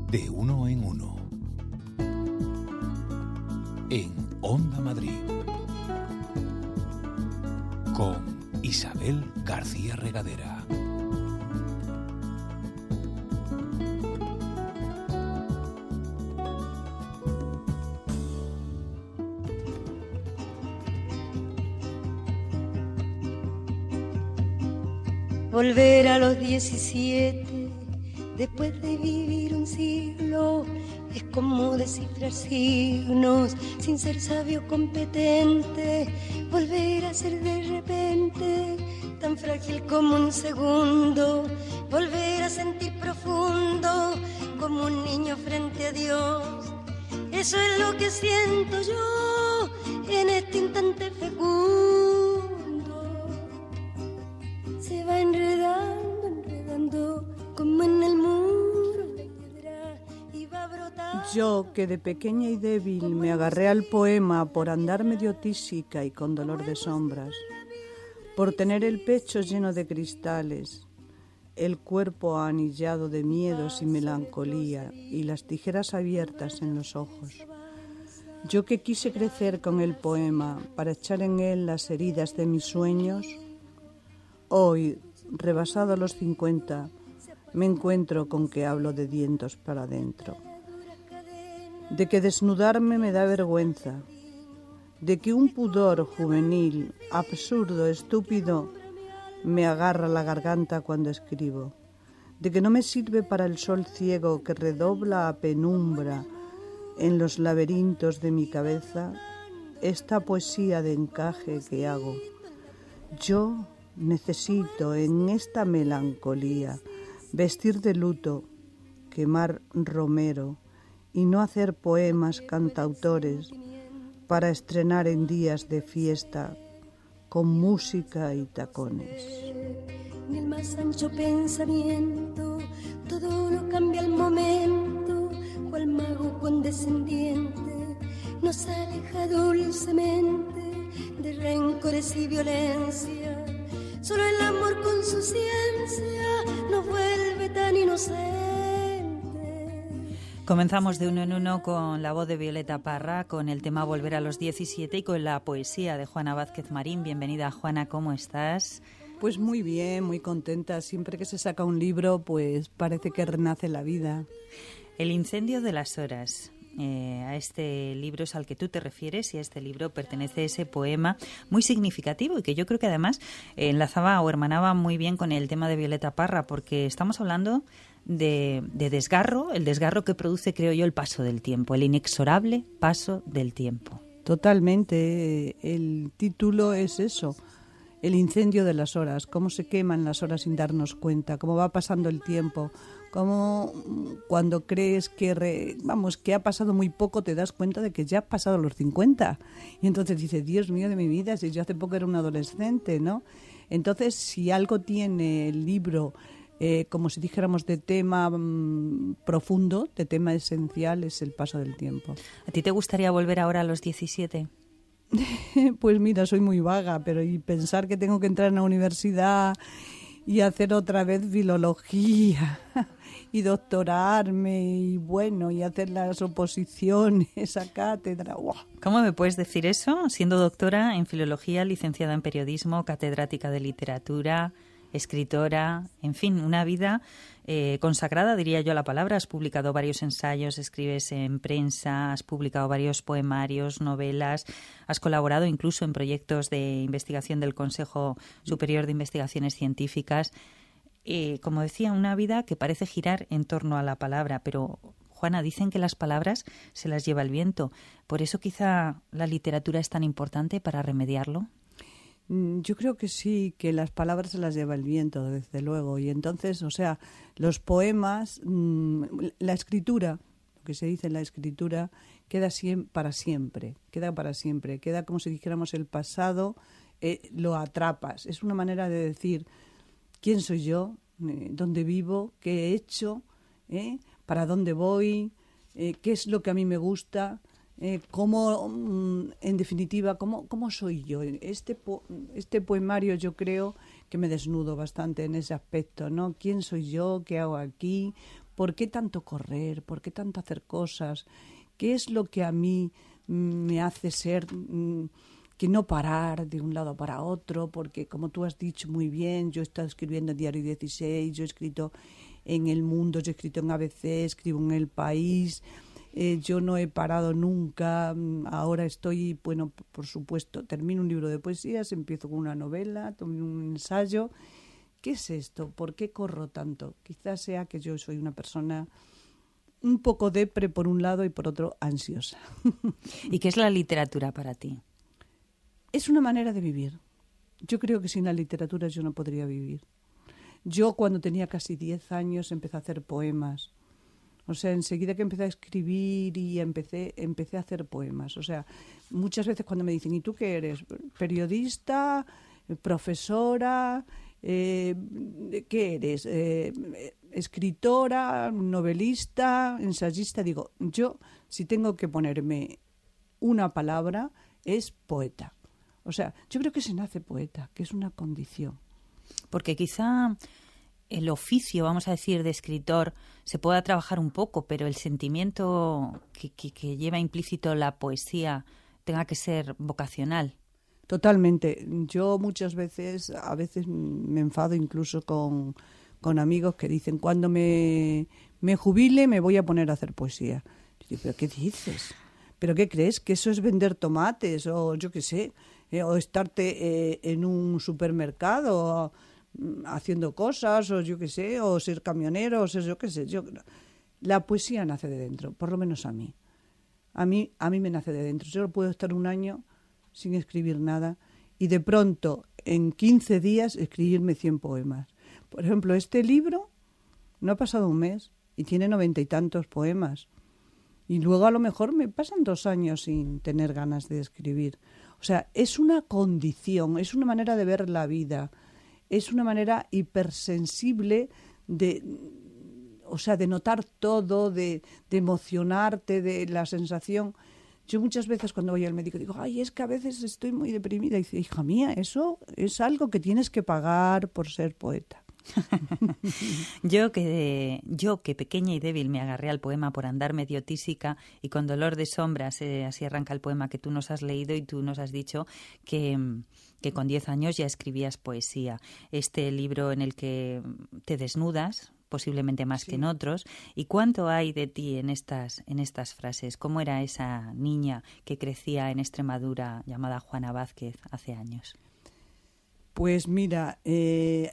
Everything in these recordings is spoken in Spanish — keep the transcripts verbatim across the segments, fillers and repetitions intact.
De uno en uno. En Onda Madrid. Con Isabel García Regadera. Volver a los diecisiete, después de vivir un siglo, es como descifrar signos, sin ser sabio competente. Volver a ser de repente, tan frágil como un segundo. Volver a sentir profundo, como un niño frente a Dios. Eso es lo que siento yo en este instante fecundo. Se va enredando, enredando, como en el muro de piedra, y va a brotar. Yo, que de pequeña y débil me agarré al poema por andar medio tísica y con dolor de sombras, por tener el pecho lleno de cristales, el cuerpo anillado de miedos y melancolía y las tijeras abiertas en los ojos. Yo que quise crecer con el poema para echar en él las heridas de mis sueños, hoy, rebasado los cincuenta, me encuentro con que hablo de dientes para adentro. De que desnudarme me da vergüenza. De que un pudor juvenil, absurdo, estúpido, me agarra la garganta cuando escribo. De que no me sirve para el sol ciego que redobla a penumbra en los laberintos de mi cabeza esta poesía de encaje que hago. Yo necesito en esta melancolía vestir de luto, quemar romero y no hacer poemas cantautores para estrenar en días de fiesta con música y tacones. Ni el más ancho pensamiento, todo lo cambia al momento, cual mago condescendiente nos aleja dulcemente de rencores y violencia. Solo el amor con su ciencia nos vuelve tan inocentes. Comenzamos de uno en uno con la voz de Violeta Parra, con el tema Volver a los diecisiete y con la poesía de Juana Vázquez Marín. Bienvenida, Juana, ¿cómo estás? Pues muy bien, muy contenta. Siempre que se saca un libro, pues parece que renace la vida. El incendio de las horas. Eh, a este libro es al que tú te refieres y a este libro pertenece ese poema muy significativo y que yo creo que además eh, enlazaba o hermanaba muy bien con el tema de Violeta Parra, porque estamos hablando de, de desgarro, el desgarro que produce, creo yo, el paso del tiempo, el inexorable paso del tiempo. Totalmente, el título es eso, el incendio de las horas, cómo se queman las horas sin darnos cuenta, cómo va pasando el tiempo. Como cuando crees que, re, vamos, que ha pasado muy poco, te das cuenta de que ya has pasado los cincuenta. Y entonces dices, Dios mío de mi vida, si yo hace poco era un adolescente, ¿no? Entonces, si algo tiene el libro, eh, como si dijéramos de tema mmm, profundo, de tema esencial, es el paso del tiempo. ¿A ti te gustaría volver ahora a los diecisiete? Pues mira, soy muy vaga, pero y pensar que tengo que entrar en la universidad y hacer otra vez filología y doctorarme y bueno, y hacer las oposiciones a cátedra. ¡Wow! ¿Cómo me puedes decir eso? Siendo doctora en filología, licenciada en periodismo, catedrática de literatura, escritora, en fin, una vida eh, consagrada, diría yo la palabra. Has publicado varios ensayos, escribes en prensa, has publicado varios poemarios, novelas, has colaborado incluso en proyectos de investigación del Consejo Superior de Investigaciones Científicas. Eh, como decía, una vida que parece girar en torno a la palabra, pero Juana, dicen que las palabras se las lleva el viento. ¿Por eso quizá la literatura es tan importante para remediarlo? Yo creo que sí, que las palabras se las lleva el viento, desde luego. Y entonces, o sea, los poemas, la escritura, lo que se dice en la escritura, queda siem- para siempre, queda para siempre. Queda como si dijéramos el pasado, eh, lo atrapas. Es una manera de decir quién soy yo, eh, dónde vivo, qué he hecho, eh, para dónde voy, eh, qué es lo que a mí me gusta. Eh, cómo, en definitiva, cómo, cómo soy yo. Este, po- este poemario yo creo que me desnudo bastante en ese aspecto, ¿no? ¿Quién soy yo? ¿Qué hago aquí? ¿por qué tanto correr? ¿Por qué tanto hacer cosas? ¿Qué es lo que a mí me hace ser, que no parar de un lado para otro? Porque, como tú has dicho muy bien, yo he estado escribiendo en Diario dieciséis, yo he escrito en El Mundo, yo he escrito en A B C, escribo en El País, eh, yo no he parado nunca. Ahora estoy, bueno, por supuesto, termino un libro de poesías, empiezo con una novela, termino un ensayo. ¿Qué es esto? ¿Por qué corro tanto? Quizás sea que yo soy una persona un poco depre por un lado y por otro ansiosa. ¿Y qué es la literatura para ti? Es una manera de vivir. Yo creo que sin la literatura yo no podría vivir. Yo cuando tenía casi diez años empecé a hacer poemas. O sea, enseguida que empecé a escribir y empecé, empecé a hacer poemas. O sea, muchas veces cuando me dicen, ¿y tú qué eres? ¿Periodista? ¿Profesora? Eh, ¿Qué eres? Eh, ¿Escritora? ¿Novelista? ¿Ensayista? Digo, yo si tengo que ponerme una palabra es poeta. O sea, yo creo que se nace poeta, que es una condición. Porque quizá el oficio, vamos a decir, de escritor se pueda trabajar un poco, pero el sentimiento que, que, que lleva implícito la poesía tenga que ser vocacional. Totalmente. Yo muchas veces, a veces me enfado incluso con, con amigos que dicen, cuando me, me jubile me voy a poner a hacer poesía. Yo digo, ¿pero qué dices? ¿Pero qué crees? ¿Que eso es vender tomates o yo qué sé? Eh, o estarte eh, en un supermercado haciendo cosas o yo qué sé, o ser camionero, o ser yo qué sé. Yo, la poesía nace de dentro, por lo menos a mí. A mí, a mí me nace de dentro. Yo puedo estar un año sin escribir nada y de pronto en quince días escribirme cien poemas. Por ejemplo, este libro no ha pasado un mes y tiene noventa y tantos poemas. Y luego a lo mejor me pasan dos años sin tener ganas de escribir. O sea, es una condición, es una manera de ver la vida, es una manera hipersensible de, o sea, de notar todo, de, de emocionarte, de la sensación. Yo muchas veces cuando voy al médico digo, ay, es que a veces estoy muy deprimida. Y dice, hija mía, eso es algo que tienes que pagar por ser poeta. yo que yo que pequeña y débil me agarré al poema por andar medio tísica y con dolor de sombras, eh, así arranca el poema que tú nos has leído y tú nos has dicho que, que con diez años ya escribías poesía. Este libro en el que te desnudas, posiblemente más sí. que en otros. ¿Y cuánto hay de ti en estas, en estas frases? ¿Cómo era esa niña que crecía en Extremadura llamada Juana Vázquez hace años? Pues mira, eh,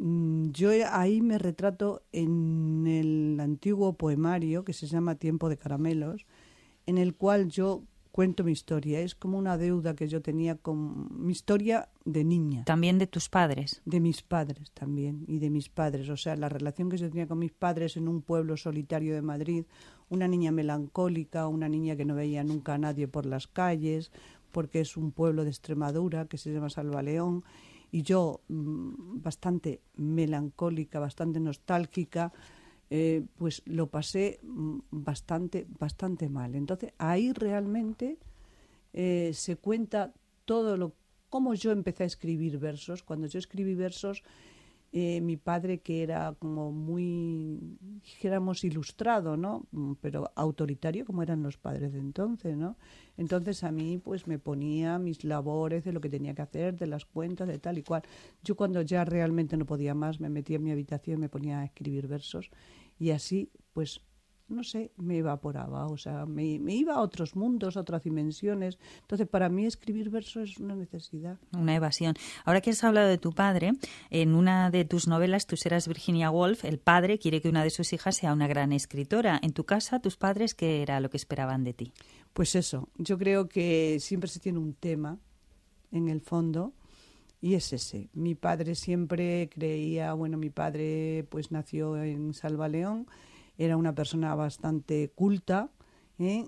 yo ahí me retrato en el antiguo poemario que se llama Tiempo de Caramelos, en el cual yo cuento mi historia. Es como una deuda que yo tenía con mi historia de niña. ¿También de tus padres? De mis padres también, y de mis padres. O sea, la relación que yo tenía con mis padres en un pueblo solitario de Madrid, una niña melancólica, una niña que no veía nunca a nadie por las calles, porque es un pueblo de Extremadura que se llama Salvaleón, y yo mmm, bastante melancólica, bastante nostálgica, eh, pues lo pasé mmm, bastante, bastante mal. Entonces ahí realmente eh, se cuenta todo lo cómo yo empecé a escribir versos. Cuando yo escribí versos, eh, mi padre, que era como muy, dijéramos, ilustrado, ¿no? Pero autoritario, como eran los padres de entonces, ¿no? Entonces a mí pues me ponía mis labores de lo que tenía que hacer, de las cuentas, de tal y cual. Yo cuando ya realmente no podía más, me metía en mi habitación y me ponía a escribir versos, y así pues no sé, me evaporaba, o sea, me, me iba a otros mundos, a otras dimensiones. Entonces, para mí escribir versos es una necesidad. Una evasión. Ahora que has hablado de tu padre, en una de tus novelas, Tú serás Virginia Woolf, el padre quiere que una de sus hijas sea una gran escritora. En tu casa, ¿tus padres qué era lo que esperaban de ti? Pues eso, yo creo que siempre se tiene un tema en el fondo, y es ese. Mi padre siempre creía, bueno, mi padre pues nació en Salvaleón, era una persona bastante culta, ¿eh?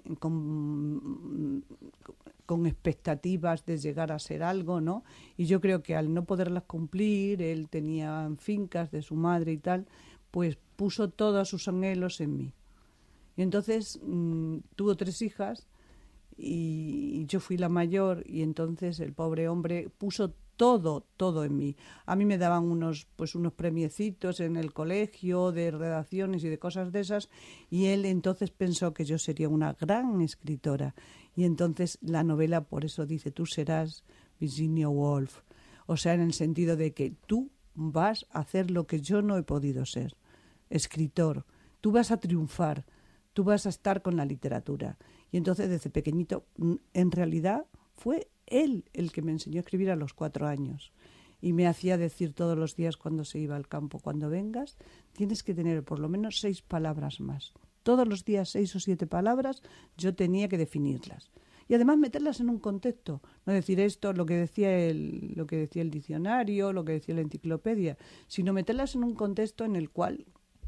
con, con expectativas de llegar a ser algo, ¿no? Y yo creo que al no poderlas cumplir, él tenía fincas de su madre y tal, pues puso todos sus anhelos en mí. Y entonces mmm, tuvo tres hijas y yo fui la mayor, y entonces el pobre hombre puso todo, todo en mí. A mí me daban unos, pues unos premiecitos en el colegio de redacciones y de cosas de esas, y él entonces pensó que yo sería una gran escritora. Y entonces la novela, por eso dice, tú serás Virginia Woolf. O sea, en el sentido de que tú vas a hacer lo que yo no he podido ser, escritor. Tú vas a triunfar, tú vas a estar con la literatura. Y entonces desde pequeñito, en realidad fue él el que me enseñó a escribir a los cuatro años. Y me hacía decir todos los días cuando se iba al campo, cuando vengas tienes que tener por lo menos seis palabras más. Todos los días seis o siete palabras yo tenía que definirlas. Y además meterlas en un contexto, no decir esto, lo que decía el, lo que decía el diccionario, lo que decía la enciclopedia, sino meterlas en un contexto en el cual,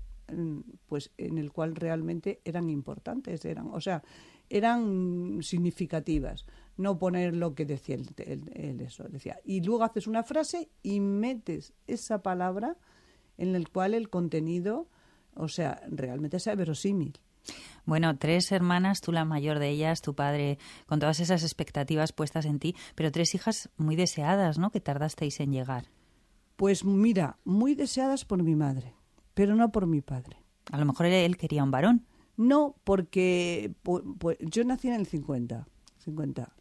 pues, en el cual realmente eran importantes, eran, o sea, eran significativas. No poner lo que decía el, el, el eso, decía. Y luego haces una frase y metes esa palabra en el cual el contenido, o sea, realmente sea verosímil. Bueno, tres hermanas, tú la mayor de ellas, tu padre, con todas esas expectativas puestas en ti, pero tres hijas muy deseadas, ¿no?, que tardasteis en llegar. Pues mira, muy deseadas por mi madre, pero no por mi padre. A lo mejor él quería un varón. No, porque pues, pues, yo nací en el cincuenta, cincuenta,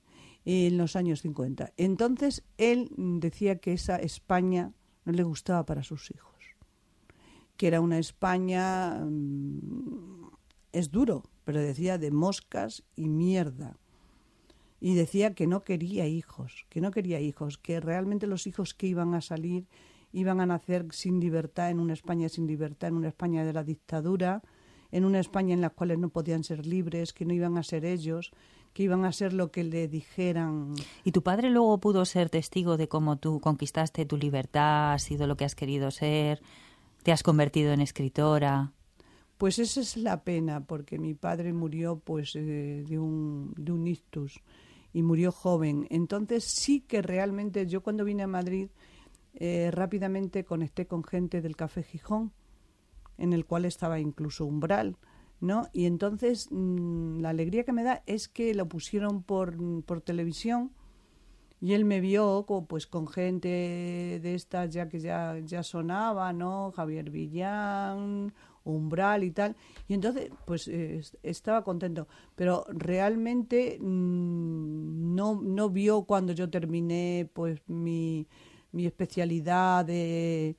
en los años cincuenta. Entonces él decía que esa España no le gustaba para sus hijos, que era una España, mmm, es duro, pero decía de moscas y mierda. Y decía que no quería hijos, que no quería hijos, que realmente los hijos que iban a salir iban a nacer sin libertad, en una España sin libertad, en una España de la dictadura, en una España en la cual no podían ser libres, que no iban a ser ellos, que iban a ser lo que le dijeran. ¿Y tu padre luego pudo ser testigo de cómo tú conquistaste tu libertad, has sido lo que has querido ser, te has convertido en escritora? Pues esa es la pena, porque mi padre murió pues eh, de un de un ictus y murió joven. Entonces sí que realmente yo cuando vine a Madrid eh, rápidamente conecté con gente del Café Gijón, en el cual estaba incluso Umbral, ¿no? Y entonces mmm, la alegría que me da es que lo pusieron por, por televisión y él me vio pues con gente de estas ya que ya, ya sonaba, ¿no? Javier Villán, Umbral y tal. Y entonces pues eh, estaba contento. Pero realmente mmm, no, no vio cuando yo terminé pues mi, mi especialidad de...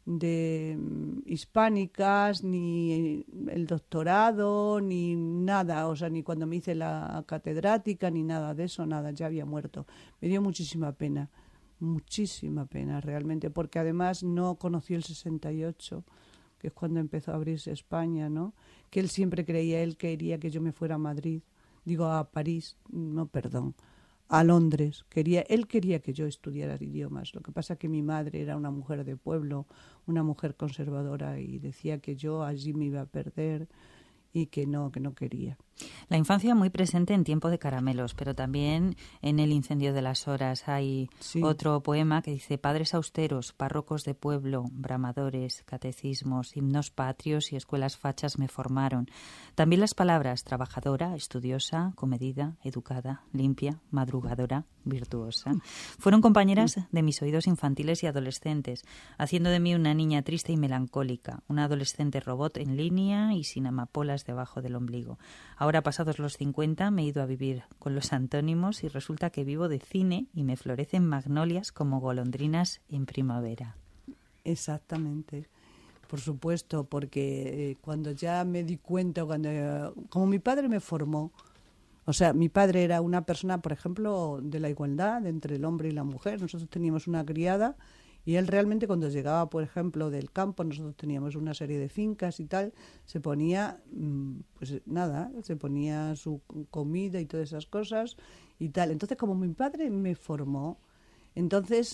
de hispánicas, ni el doctorado, ni nada, o sea, ni cuando me hice la catedrática, ni nada de eso, nada, ya había muerto. Me dio muchísima pena, muchísima pena realmente, porque además no conocí el sesenta y ocho, que es cuando empezó a abrirse España, ¿no? Que él siempre creía, él quería que yo me fuera a Madrid, digo a París, no, perdón, a Londres. Quería, él quería que yo estudiara idiomas. Lo que pasa es que mi madre era una mujer de pueblo, una mujer conservadora, y decía que yo allí me iba a perder y que no, que no quería. La infancia muy presente en Tiempo de Caramelos, pero también en El incendio de las horas. Hay sí. otro poema que dice: padres austeros, párrocos de pueblo, bramadores, catecismos, himnos patrios y escuelas fachas me formaron. También las palabras trabajadora, estudiosa, comedida, educada, limpia, madrugadora, virtuosa. Fueron compañeras de mis oídos infantiles y adolescentes, haciendo de mí una niña triste y melancólica, una adolescente robot en línea y sin amapolas debajo del ombligo. Ahora, pasados los cincuenta, me he ido a vivir con los antónimos y resulta que vivo de cine y me florecen magnolias como golondrinas en primavera. Exactamente, por supuesto, porque eh, cuando ya me di cuenta, cuando eh, como mi padre me formó, o sea, mi padre era una persona, por ejemplo, de la igualdad entre el hombre y la mujer. Nosotros teníamos una criada y él realmente cuando llegaba, por ejemplo, del campo, nosotros teníamos una serie de fincas y tal, se ponía, pues nada, se ponía su comida y todas esas cosas y tal. Entonces, como mi padre me formó, entonces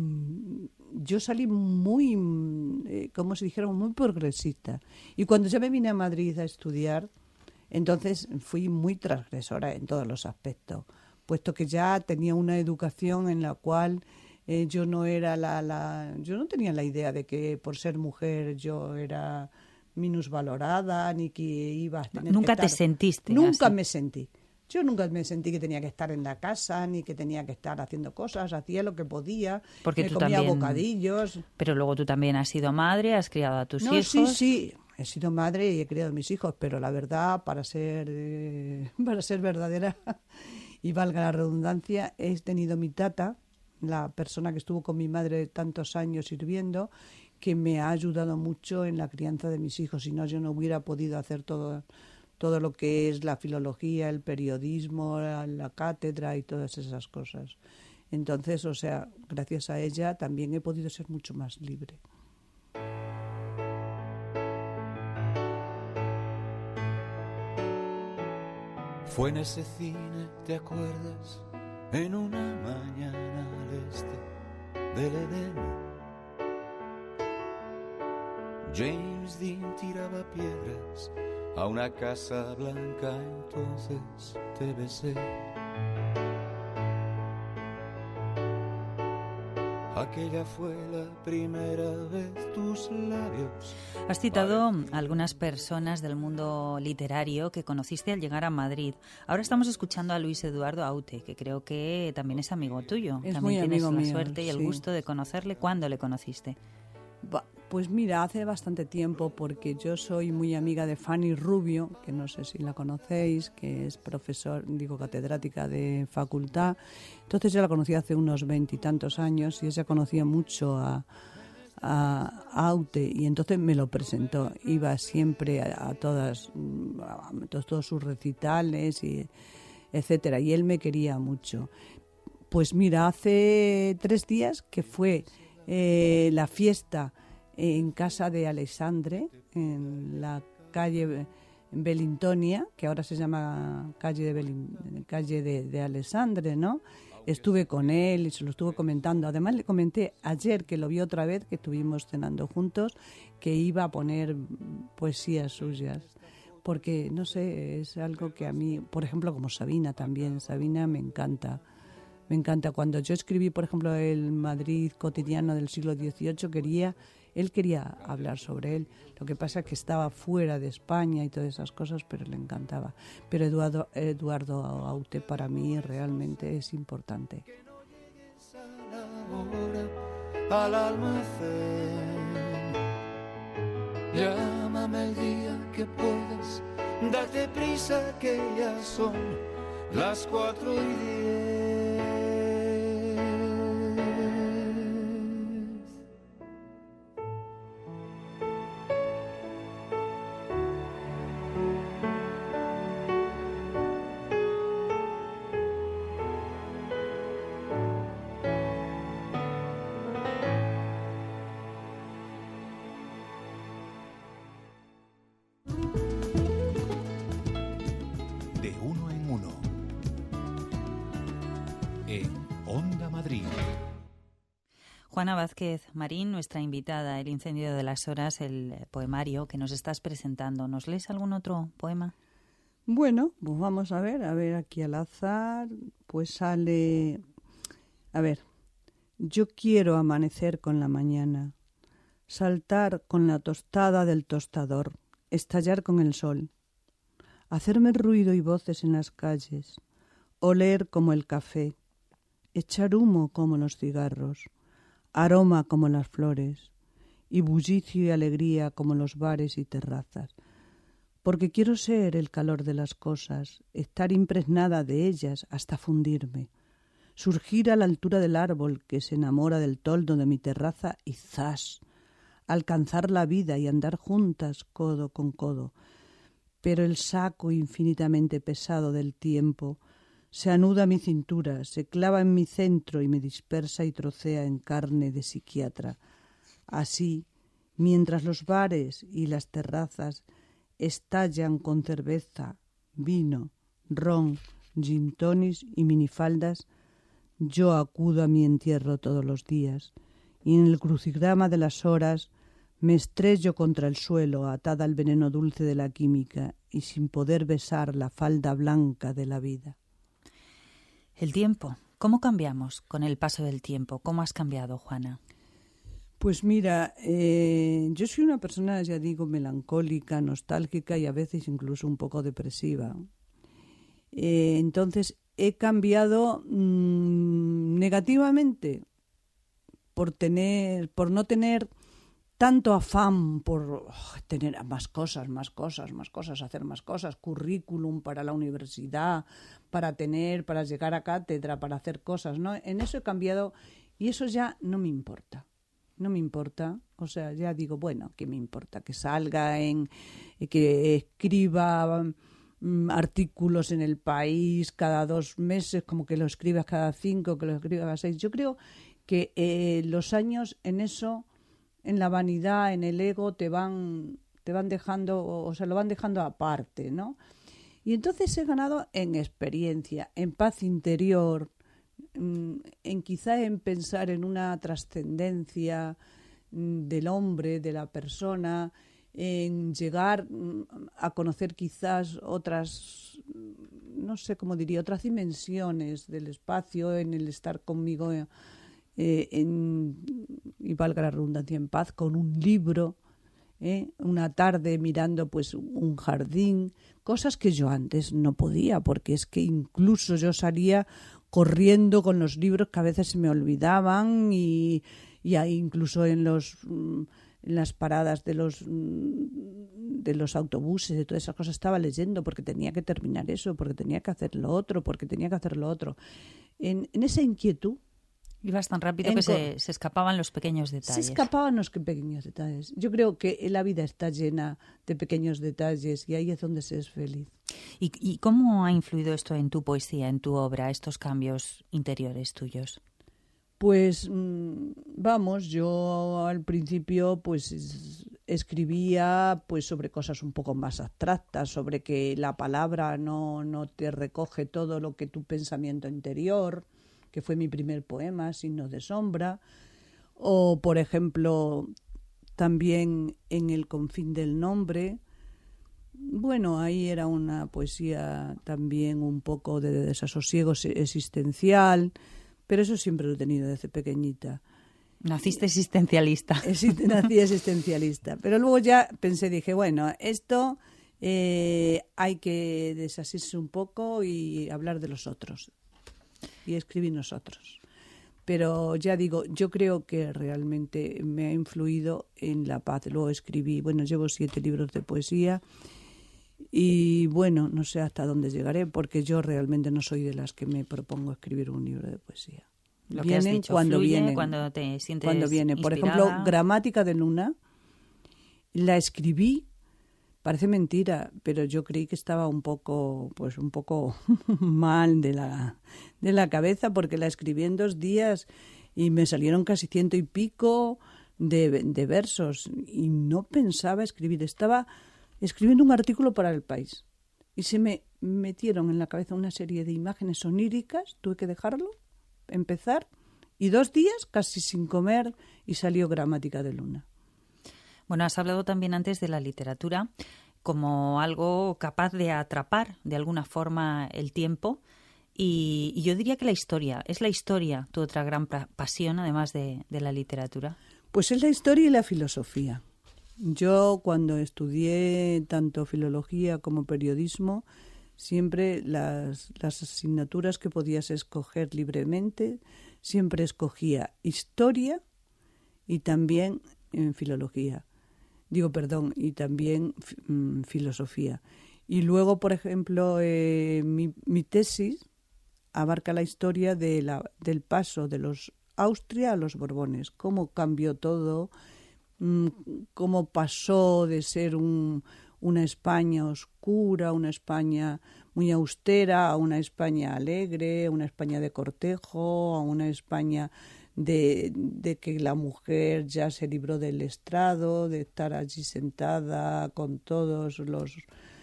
yo salí muy, eh, como se dijeron, muy progresista. Y cuando ya me vine a Madrid a estudiar, entonces fui muy transgresora en todos los aspectos, puesto que ya tenía una educación en la cual eh, yo no era la, la, yo no tenía la idea de que por ser mujer yo era minusvalorada ni que iba a tener nunca que te estar, sentiste nunca así. me sentí. Yo nunca me sentí que tenía que estar en la casa, ni que tenía que estar haciendo cosas, hacía lo que podía, Porque me tú comía también, bocadillos. Pero luego tú también has sido madre, has criado a tus No, hijos. sí, sí, he sido madre y he criado a mis hijos, pero la verdad, para ser, eh, para ser verdadera, y valga la redundancia, he tenido mi tata, la persona que estuvo con mi madre tantos años sirviendo, que me ha ayudado mucho en la crianza de mis hijos, si no yo no hubiera podido hacer todo todo lo que es la filología, el periodismo, la, la cátedra y todas esas cosas. Entonces, o sea, gracias a ella también he podido ser mucho más libre. Fue en ese cine, ¿te acuerdas? En una mañana al este del Edén. James Dean tiraba piedras a una casa blanca, entonces te besé. Aquella fue la primera vez, tus labios. Has citado a algunas personas del mundo literario que conociste al llegar a Madrid. Ahora estamos escuchando a Luis Eduardo Aute, que creo que también es amigo tuyo. Es también muy tienes amigo la mío, suerte y el sí. gusto de conocerle. ¿Cuándo le conociste? Pues mira, hace bastante tiempo, porque yo soy muy amiga de Fanny Rubio, que no sé si la conocéis, que es profesor, digo, catedrática de facultad. Entonces yo la conocí hace unos veintitantos años y ella conocía mucho a, a, a Aute y entonces me lo presentó. Iba siempre a, a todas, a todos, todos sus recitales, y etcétera. Y él me quería mucho. Pues mira, hace tres días que fue eh, la fiesta en casa de Alexandre, en la calle Belintonia, que ahora se llama calle de, Belin, calle de, de Alexandre, ¿no? Estuve con él y se lo estuve comentando. Además le comenté ayer, que lo vi otra vez, que estuvimos cenando juntos, que iba a poner poesías suyas. Porque, no sé, es algo que a mí, por ejemplo, como Sabina también, Sabina me encanta. Me encanta. Cuando yo escribí, por ejemplo, el Madrid cotidiano del siglo dieciocho, quería... Él quería hablar sobre él, lo que pasa es que estaba fuera de España y todas esas cosas, pero le encantaba. Pero Eduardo, Eduardo Aute para mí realmente es importante. Al almacén, llámame el día que puedas, date prisa que ya son las cuatro y diez. Juana Vázquez Marín, nuestra invitada, El incendio de las horas, el poemario que nos estás presentando. ¿Nos lees algún otro poema? Bueno, pues vamos a ver, a ver aquí al azar, pues sale, a ver, yo quiero amanecer con la mañana, saltar con la tostada del tostador, estallar con el sol, hacerme ruido y voces en las calles, oler como el café, echar humo como los cigarros, aroma como las flores, y bullicio y alegría como los bares y terrazas, porque quiero ser el calor de las cosas, estar impregnada de ellas hasta fundirme, surgir a la altura del árbol que se enamora del toldo de mi terraza y ¡zas!, alcanzar la vida y andar juntas codo con codo, pero el saco infinitamente pesado del tiempo se anuda a mi cintura, se clava en mi centro y me dispersa y trocea en carne de psiquiatra. Así, mientras los bares y las terrazas estallan con cerveza, vino, ron, gin tonis y minifaldas, yo acudo a mi entierro todos los días y en el crucigrama de las horas me estrello contra el suelo atada al veneno dulce de la química y sin poder besar la falda blanca de la vida. El tiempo. ¿Cómo cambiamos con el paso del tiempo? ¿Cómo has cambiado, Juana? Pues mira, eh, yo soy una persona, ya digo, melancólica, nostálgica y a veces incluso un poco depresiva. Eh, entonces he cambiado mmm, negativamente por tener, por no tener tanto afán por oh, tener más cosas, más cosas, más cosas, hacer más cosas, currículum para la universidad, para tener, para llegar a cátedra, para hacer cosas, ¿no? En eso he cambiado y eso ya no me importa, no me importa, o sea, ya digo, bueno, ¿qué me importa? Que salga en, que escriba mm, artículos en El País cada dos meses, como que lo escribas cada cinco, que lo escribas cada seis. Yo creo que eh, los años en eso, en la vanidad, en el ego, te van, te van dejando, o sea, lo van dejando aparte, ¿no? Y entonces he ganado en experiencia, en paz interior, en quizá en pensar en una trascendencia del hombre, de la persona, en llegar a conocer quizás otras, no sé cómo diría, otras dimensiones del espacio, en el estar conmigo Eh, en, y valga la redundancia, en paz, con un libro, ¿eh? Una tarde mirando pues un jardín, cosas que yo antes no podía, porque es que incluso yo salía corriendo con los libros que a veces se me olvidaban y, y ahí incluso en los en las paradas de los de los autobuses, de todas esas cosas estaba leyendo porque tenía que terminar eso, porque tenía que hacer lo otro, porque tenía que hacer lo otro. En, en esa inquietud ibas tan rápido en que se, se escapaban los pequeños detalles. Se escapaban los pequeños detalles. Yo creo que la vida está llena de pequeños detalles y ahí es donde se es feliz. ¿Y, y cómo ha influido esto en tu poesía, en tu obra, estos cambios interiores tuyos? Pues vamos, yo al principio pues escribía pues sobre cosas un poco más abstractas, sobre que la palabra no, no te recoge todo lo que tu pensamiento interior, que fue mi primer poema, Signos de sombra, o por ejemplo también En el confín del nombre. Bueno, ahí era una poesía también un poco de desasosiego existencial, pero eso siempre lo he tenido desde pequeñita. Naciste existencialista. Nací existencialista, pero luego ya pensé, dije, bueno, esto eh, hay que desasirse un poco y hablar de los otros. Y escribir nosotros. Pero ya digo, yo creo que realmente me ha influido en la paz. Luego escribí, bueno, llevo siete libros de poesía y bueno, no sé hasta dónde llegaré porque yo realmente no soy de las que me propongo escribir un libro de poesía. Lo que has dicho, cuando fluye, vienen, cuando te sientes cuando viene. Por inspirada. ejemplo, Gramática de Luna, la escribí. Parece mentira, pero yo creí que estaba un poco, pues un poco mal de la, de la cabeza porque la escribí en dos días y me salieron casi ciento y pico de, de versos y no pensaba escribir. Estaba escribiendo un artículo para El País y se me metieron en la cabeza una serie de imágenes oníricas, tuve que dejarlo, empezar y dos días casi sin comer y salió Gramática de Luna. Bueno, has hablado también antes de la literatura como algo capaz de atrapar de alguna forma el tiempo y, y yo diría que la historia, ¿es la historia tu otra gran pa- pasión además de, de la literatura? Pues es la historia y la filosofía. Yo cuando estudié tanto filología como periodismo, siempre las, las asignaturas que podías escoger libremente, siempre escogía historia y también en filología. Digo, perdón, y también mm, filosofía. Y luego, por ejemplo, eh, mi, mi tesis abarca la historia de la, del paso de los Austria a los Borbones, cómo cambió todo, mmm, cómo pasó de ser un, una España oscura, una España muy austera, a una España alegre, a una España de cortejo, a una España De, de que la mujer ya se libró del estrado, de estar allí sentada con todos los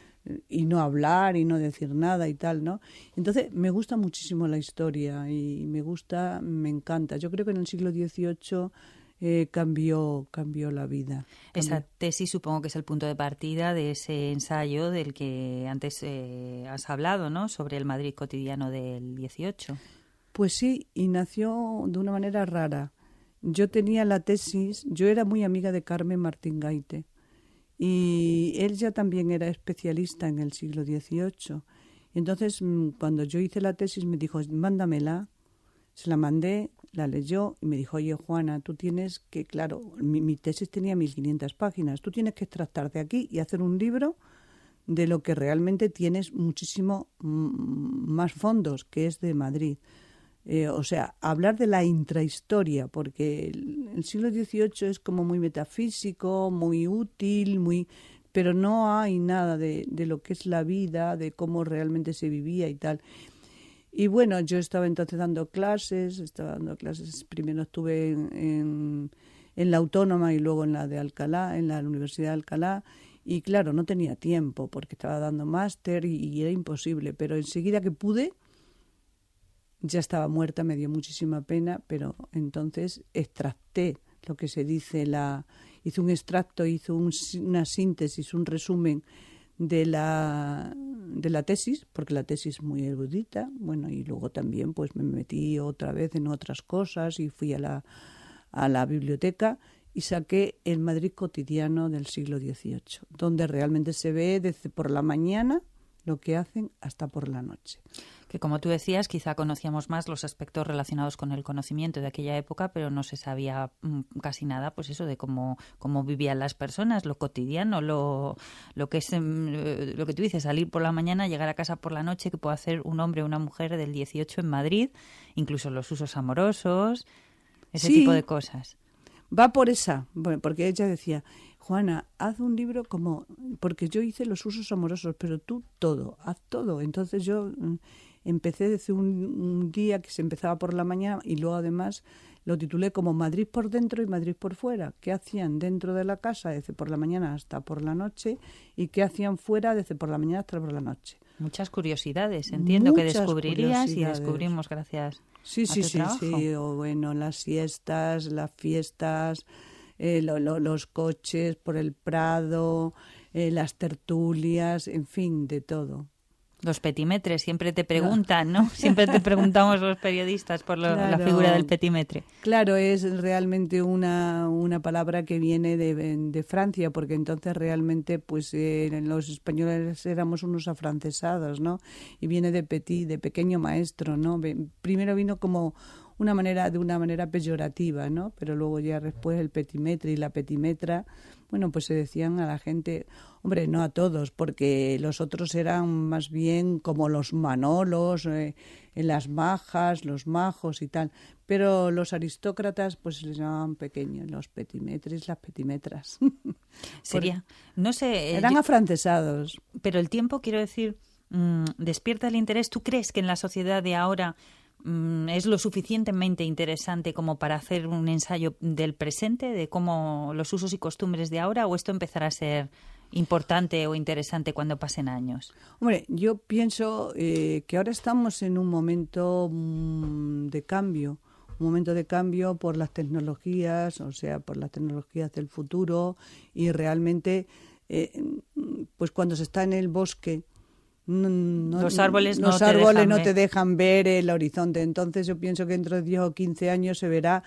y no hablar y no decir nada y tal, ¿no? Entonces me gusta muchísimo la historia y me gusta, me encanta. Yo creo que en el siglo dieciocho eh, cambió, cambió la vida. Cambió. Esa tesis supongo que es el punto de partida de ese ensayo del que antes eh, has hablado, ¿no? Sobre el Madrid cotidiano del dieciocho. Pues sí, y nació de una manera rara. Yo tenía la tesis, yo era muy amiga de Carmen Martín Gaite y él ya también era especialista en el siglo dieciocho Y entonces, cuando yo hice la tesis, me dijo, mándamela. Se la mandé, la leyó y me dijo, oye, Juana, tú tienes que, claro, mi, mi tesis tenía mil quinientas páginas, tú tienes que extractar de aquí y hacer un libro de lo que realmente tienes muchísimo mm, más fondos, que es de Madrid. Eh, o sea, hablar de la intrahistoria, porque el, el siglo dieciocho es como muy metafísico, muy útil, muy, pero no hay nada de, de lo que es la vida, de cómo realmente se vivía y tal. Y bueno, yo estaba entonces dando clases, estaba dando clases, primero estuve en, en, en la Autónoma y luego en la de Alcalá, en la Universidad de Alcalá, y claro, no tenía tiempo porque estaba dando máster y, y era imposible, pero enseguida que pude, ya estaba muerta, me dio muchísima pena, pero entonces extracté lo que se dice, la hice un extracto, hice un, una síntesis, un resumen de la de la tesis, porque la tesis es muy erudita, bueno, y luego también pues me metí otra vez en otras cosas y fui a la a la biblioteca y saqué el Madrid cotidiano del siglo dieciocho, donde realmente se ve desde por la mañana lo que hacen hasta por la noche. Que como tú decías, quizá conocíamos más los aspectos relacionados con el conocimiento de aquella época, pero no se sabía mm, casi nada, pues eso, de cómo, cómo vivían las personas, lo cotidiano, lo, lo que es mm, lo que tú dices, salir por la mañana, llegar a casa por la noche, que puede hacer un hombre o una mujer del dieciocho en Madrid, incluso los usos amorosos, ese sí, tipo de cosas. Va por esa, bueno, porque ella decía, Juana, haz un libro como, porque yo hice los usos amorosos, pero tú todo, haz todo. Entonces yo empecé desde un, un día que se empezaba por la mañana y luego además lo titulé como Madrid por dentro y Madrid por fuera. ¿Qué hacían dentro de la casa desde por la mañana hasta por la noche y qué hacían fuera desde por la mañana hasta por la noche? Muchas curiosidades, entiendo, Muchas que descubrirías y descubrimos gracias sí, a sí, tu sí, trabajo. sí, o bueno, las siestas, las fiestas, eh, lo, lo, los coches por el Prado, eh, las tertulias, en fin, de todo. Los petimetres, siempre te preguntan, ¿no? Siempre te preguntamos los periodistas por lo, claro, la figura del petimetre. Claro, es realmente una, una palabra que viene de, de Francia, porque entonces realmente pues eh, los españoles éramos unos afrancesados, ¿no? Y viene de petit, de pequeño maestro, ¿no? Primero vino como una manera, de una manera peyorativa, ¿no? Pero luego ya después el petimetre y la petimetra, bueno, pues se decían a la gente, hombre, no a todos, porque los otros eran más bien como los manolos, eh, en las majas, los majos y tal, pero los aristócratas pues les llamaban pequeños, los petimetres, las petimetras. Sería, no sé... Eran yo, afrancesados. Pero el tiempo, quiero decir, mmm, despierta el interés. ¿Tú crees que en la sociedad de ahora es lo suficientemente interesante como para hacer un ensayo del presente, de cómo los usos y costumbres de ahora, o esto empezará a ser importante o interesante cuando pasen años? Hombre, yo pienso eh, que ahora estamos en un momento mmm, de cambio, un momento de cambio por las tecnologías, o sea, por las tecnologías del futuro, y realmente, eh, pues cuando se está en el bosque, No, no, los árboles, los no, árboles te no ver. te dejan ver el horizonte. Entonces yo pienso que dentro de diez o quince años se verá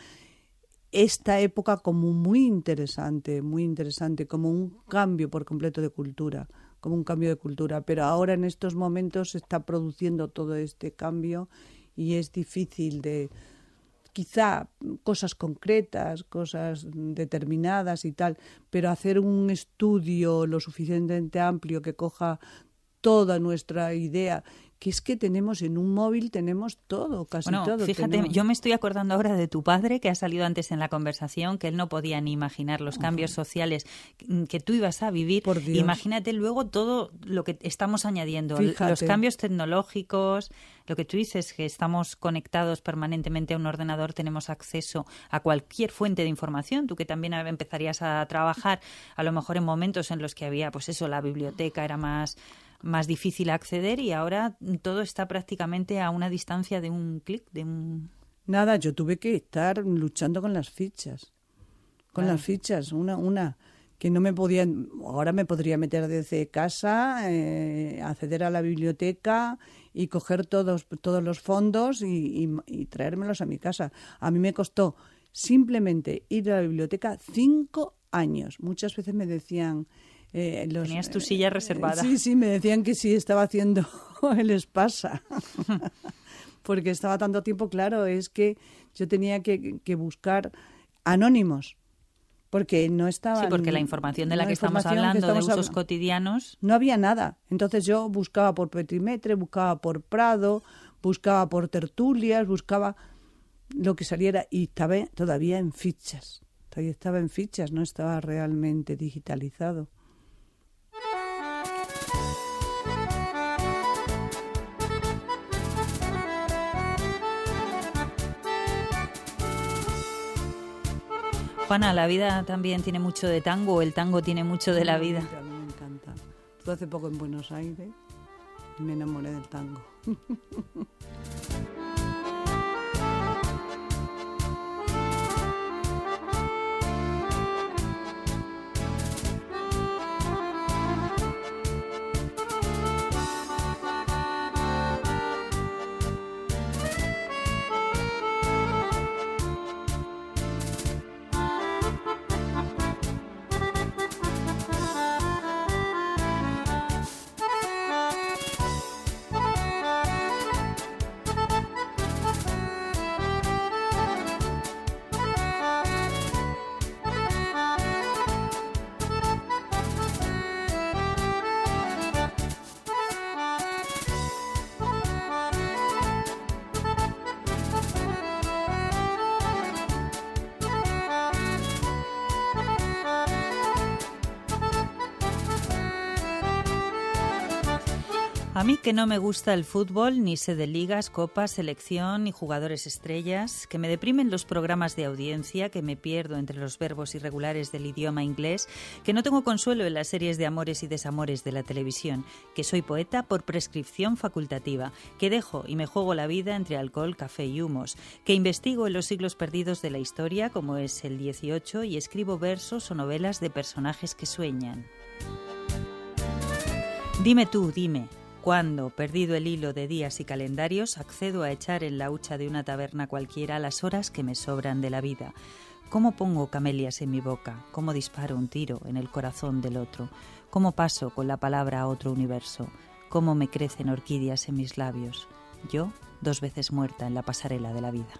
esta época como muy interesante, muy interesante, como un cambio por completo de cultura, como un cambio de cultura. Pero ahora en estos momentos se está produciendo todo este cambio y es difícil de, quizá cosas concretas, cosas determinadas y tal, pero hacer un estudio lo suficientemente amplio que coja toda nuestra idea, que es que tenemos en un móvil, tenemos todo, casi bueno, todo. Fíjate, tenemos. Yo me estoy acordando ahora de tu padre, que ha salido antes en la conversación, que él no podía ni imaginar los cambios uh-huh. sociales que tú ibas a vivir. Por Dios. Imagínate luego todo lo que estamos añadiendo, Fíjate. Los cambios tecnológicos, lo que tú dices, que estamos conectados permanentemente a un ordenador, tenemos acceso a cualquier fuente de información. Tú que también empezarías a trabajar, a lo mejor en momentos en los que había, pues eso, la biblioteca era más... más difícil acceder, y ahora todo está prácticamente a una distancia de un clic, de un... Nada, yo tuve que estar luchando con las fichas, con Claro. las fichas, una, una, que no me podían, ahora me podría meter desde casa, eh, acceder a la biblioteca y coger todos, todos los fondos y, y, y traérmelos a mi casa. A mí me costó simplemente ir a la biblioteca cinco años. Muchas veces me decían... Eh, los, Tenías tu silla reservada. Eh, sí, sí, me decían que sí, estaba haciendo les pasa. Porque estaba tanto tiempo, claro, es que yo tenía que, que buscar anónimos. Porque no estaba... Sí, porque la información de la, la que estamos hablando, que estamos de usos hab... cotidianos... No había nada. Entonces yo buscaba por Petimetre, buscaba por Prado, buscaba por tertulias, buscaba lo que saliera y estaba todavía en fichas. Todavía estaba en fichas, no estaba realmente digitalizado. Juana, la vida también tiene mucho de tango, o el tango tiene mucho de la vida. A mí me encanta. Estuve hace poco en Buenos Aires y me enamoré del tango. A mí que no me gusta el fútbol, ni sé de ligas, copas, selección, ni jugadores estrellas, que me deprimen los programas de audiencia, que me pierdo entre los verbos irregulares del idioma inglés, que no tengo consuelo en las series de amores y desamores de la televisión, que soy poeta por prescripción facultativa, que dejo y me juego la vida entre alcohol, café y humos, que investigo en los siglos perdidos de la historia, como es el dieciocho, y escribo versos o novelas de personajes que sueñan. Dime tú, dime. Cuando, perdido el hilo de días y calendarios, accedo a echar en la hucha de una taberna cualquiera las horas que me sobran de la vida. ¿Cómo pongo camelias en mi boca? ¿Cómo disparo un tiro en el corazón del otro? ¿Cómo paso con la palabra a otro universo? ¿Cómo me crecen orquídeas en mis labios? Yo, dos veces muerta en la pasarela de la vida.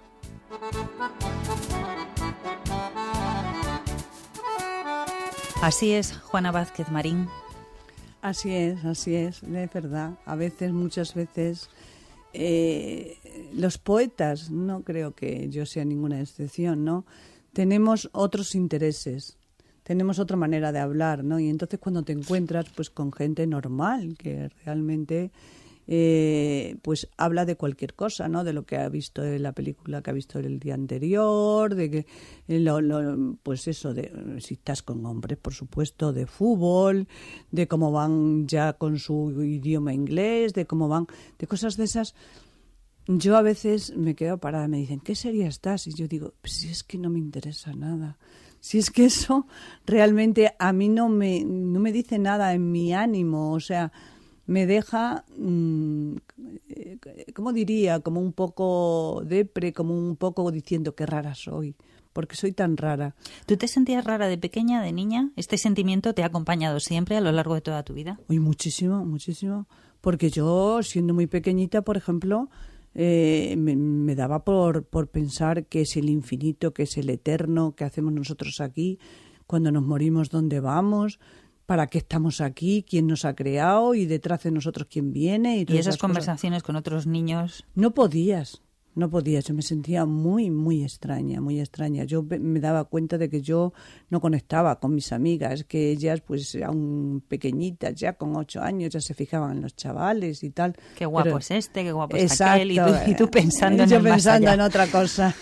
Así es, Juana Vázquez Marín. Así es, así es, es verdad. A veces, muchas veces, eh, los poetas, no creo que yo sea ninguna excepción, ¿no? Tenemos otros intereses, tenemos otra manera de hablar, ¿no? Y entonces cuando te encuentras pues con gente normal que realmente eh, pues habla de cualquier cosa, ¿no? De lo que ha visto en la película que ha visto el día anterior, de que lo, lo, pues eso, de si estás con hombres, por supuesto, de fútbol, de cómo van ya con su idioma inglés, de cómo van, de cosas de esas. Yo a veces me quedo parada, me dicen, ¿qué serie estás? Y yo digo, pues si es que no me interesa nada. Si es que eso realmente a mí no me, no me dice nada en mi ánimo, o sea, me deja, mmm, ¿cómo diría? Como un poco depre, como un poco diciendo qué rara soy, porque soy tan rara. ¿Tú te sentías rara de pequeña, de niña? ¿Este sentimiento te ha acompañado siempre a lo largo de toda tu vida? Uy, muchísimo, muchísimo. Porque yo, siendo muy pequeñita, por ejemplo, eh, me, me daba por, por pensar qué es el infinito, qué es el eterno, qué hacemos nosotros aquí, cuando nos morimos, dónde vamos, para qué estamos aquí, quién nos ha creado y detrás de nosotros quién viene. Y, ¿Y esas, esas conversaciones con otros niños? No podías, no podías. Yo me sentía muy, muy extraña, muy extraña. Yo me daba cuenta de que yo no conectaba con mis amigas, que ellas pues aún pequeñitas, ya con ocho años, ya se fijaban en los chavales y tal. Qué guapo Pero, es este, qué guapo es exacto, aquel, y tú, y tú pensando en yo el pensando más allá. en otra cosa.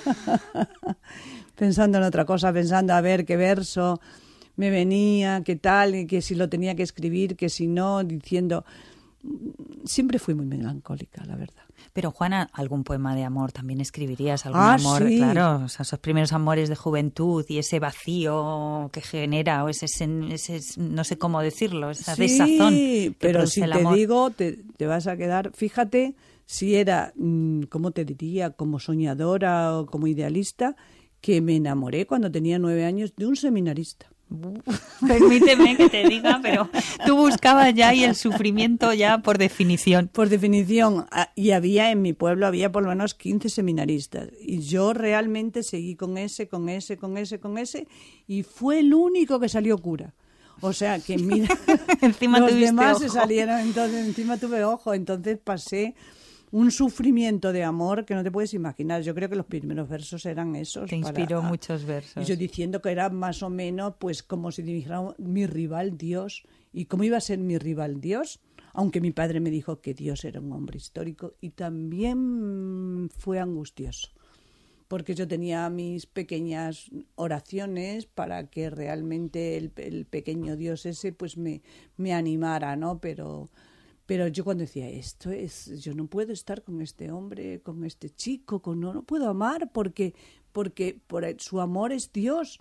Pensando en otra cosa, pensando a ver qué verso me venía, qué tal, y que si lo tenía que escribir, que si no, diciendo... Siempre fui muy melancólica, la verdad. Pero, Juana, algún poema de amor también escribirías, algún ah, amor, sí. claro, o sea, esos primeros amores de juventud y ese vacío que genera, o ese, ese no sé cómo decirlo, esa sí, desazón que pero produce si el te amor. digo, te, te vas a quedar, fíjate si era, ¿cómo te diría?, como soñadora o como idealista, que me enamoré cuando tenía nueve años de un seminarista. Permíteme que te diga, pero tú buscabas ya y el sufrimiento ya por definición. Por definición. Y había en mi pueblo, había por lo menos quince seminaristas. Y yo realmente seguí con ese, con ese, con ese, con ese. Y fue el único que salió cura. O sea, que mira, encima los tuviste demás ojo. se salieron, entonces encima tuve ojo. Entonces pasé un sufrimiento de amor que no te puedes imaginar. Yo creo que los primeros versos eran esos. Te inspiró para, muchos versos. Y yo diciendo que era más o menos pues como si dijera mi rival Dios. ¿Y cómo iba a ser mi rival Dios? Aunque mi padre me dijo que Dios era un hombre histórico y también fue angustioso. Porque yo tenía mis pequeñas oraciones para que realmente el, el pequeño Dios ese pues me, me animara, ¿no? Pero... Pero yo cuando decía, esto es, yo no puedo estar con este hombre, con este chico, con, no, no puedo amar porque, porque por el, su amor es Dios.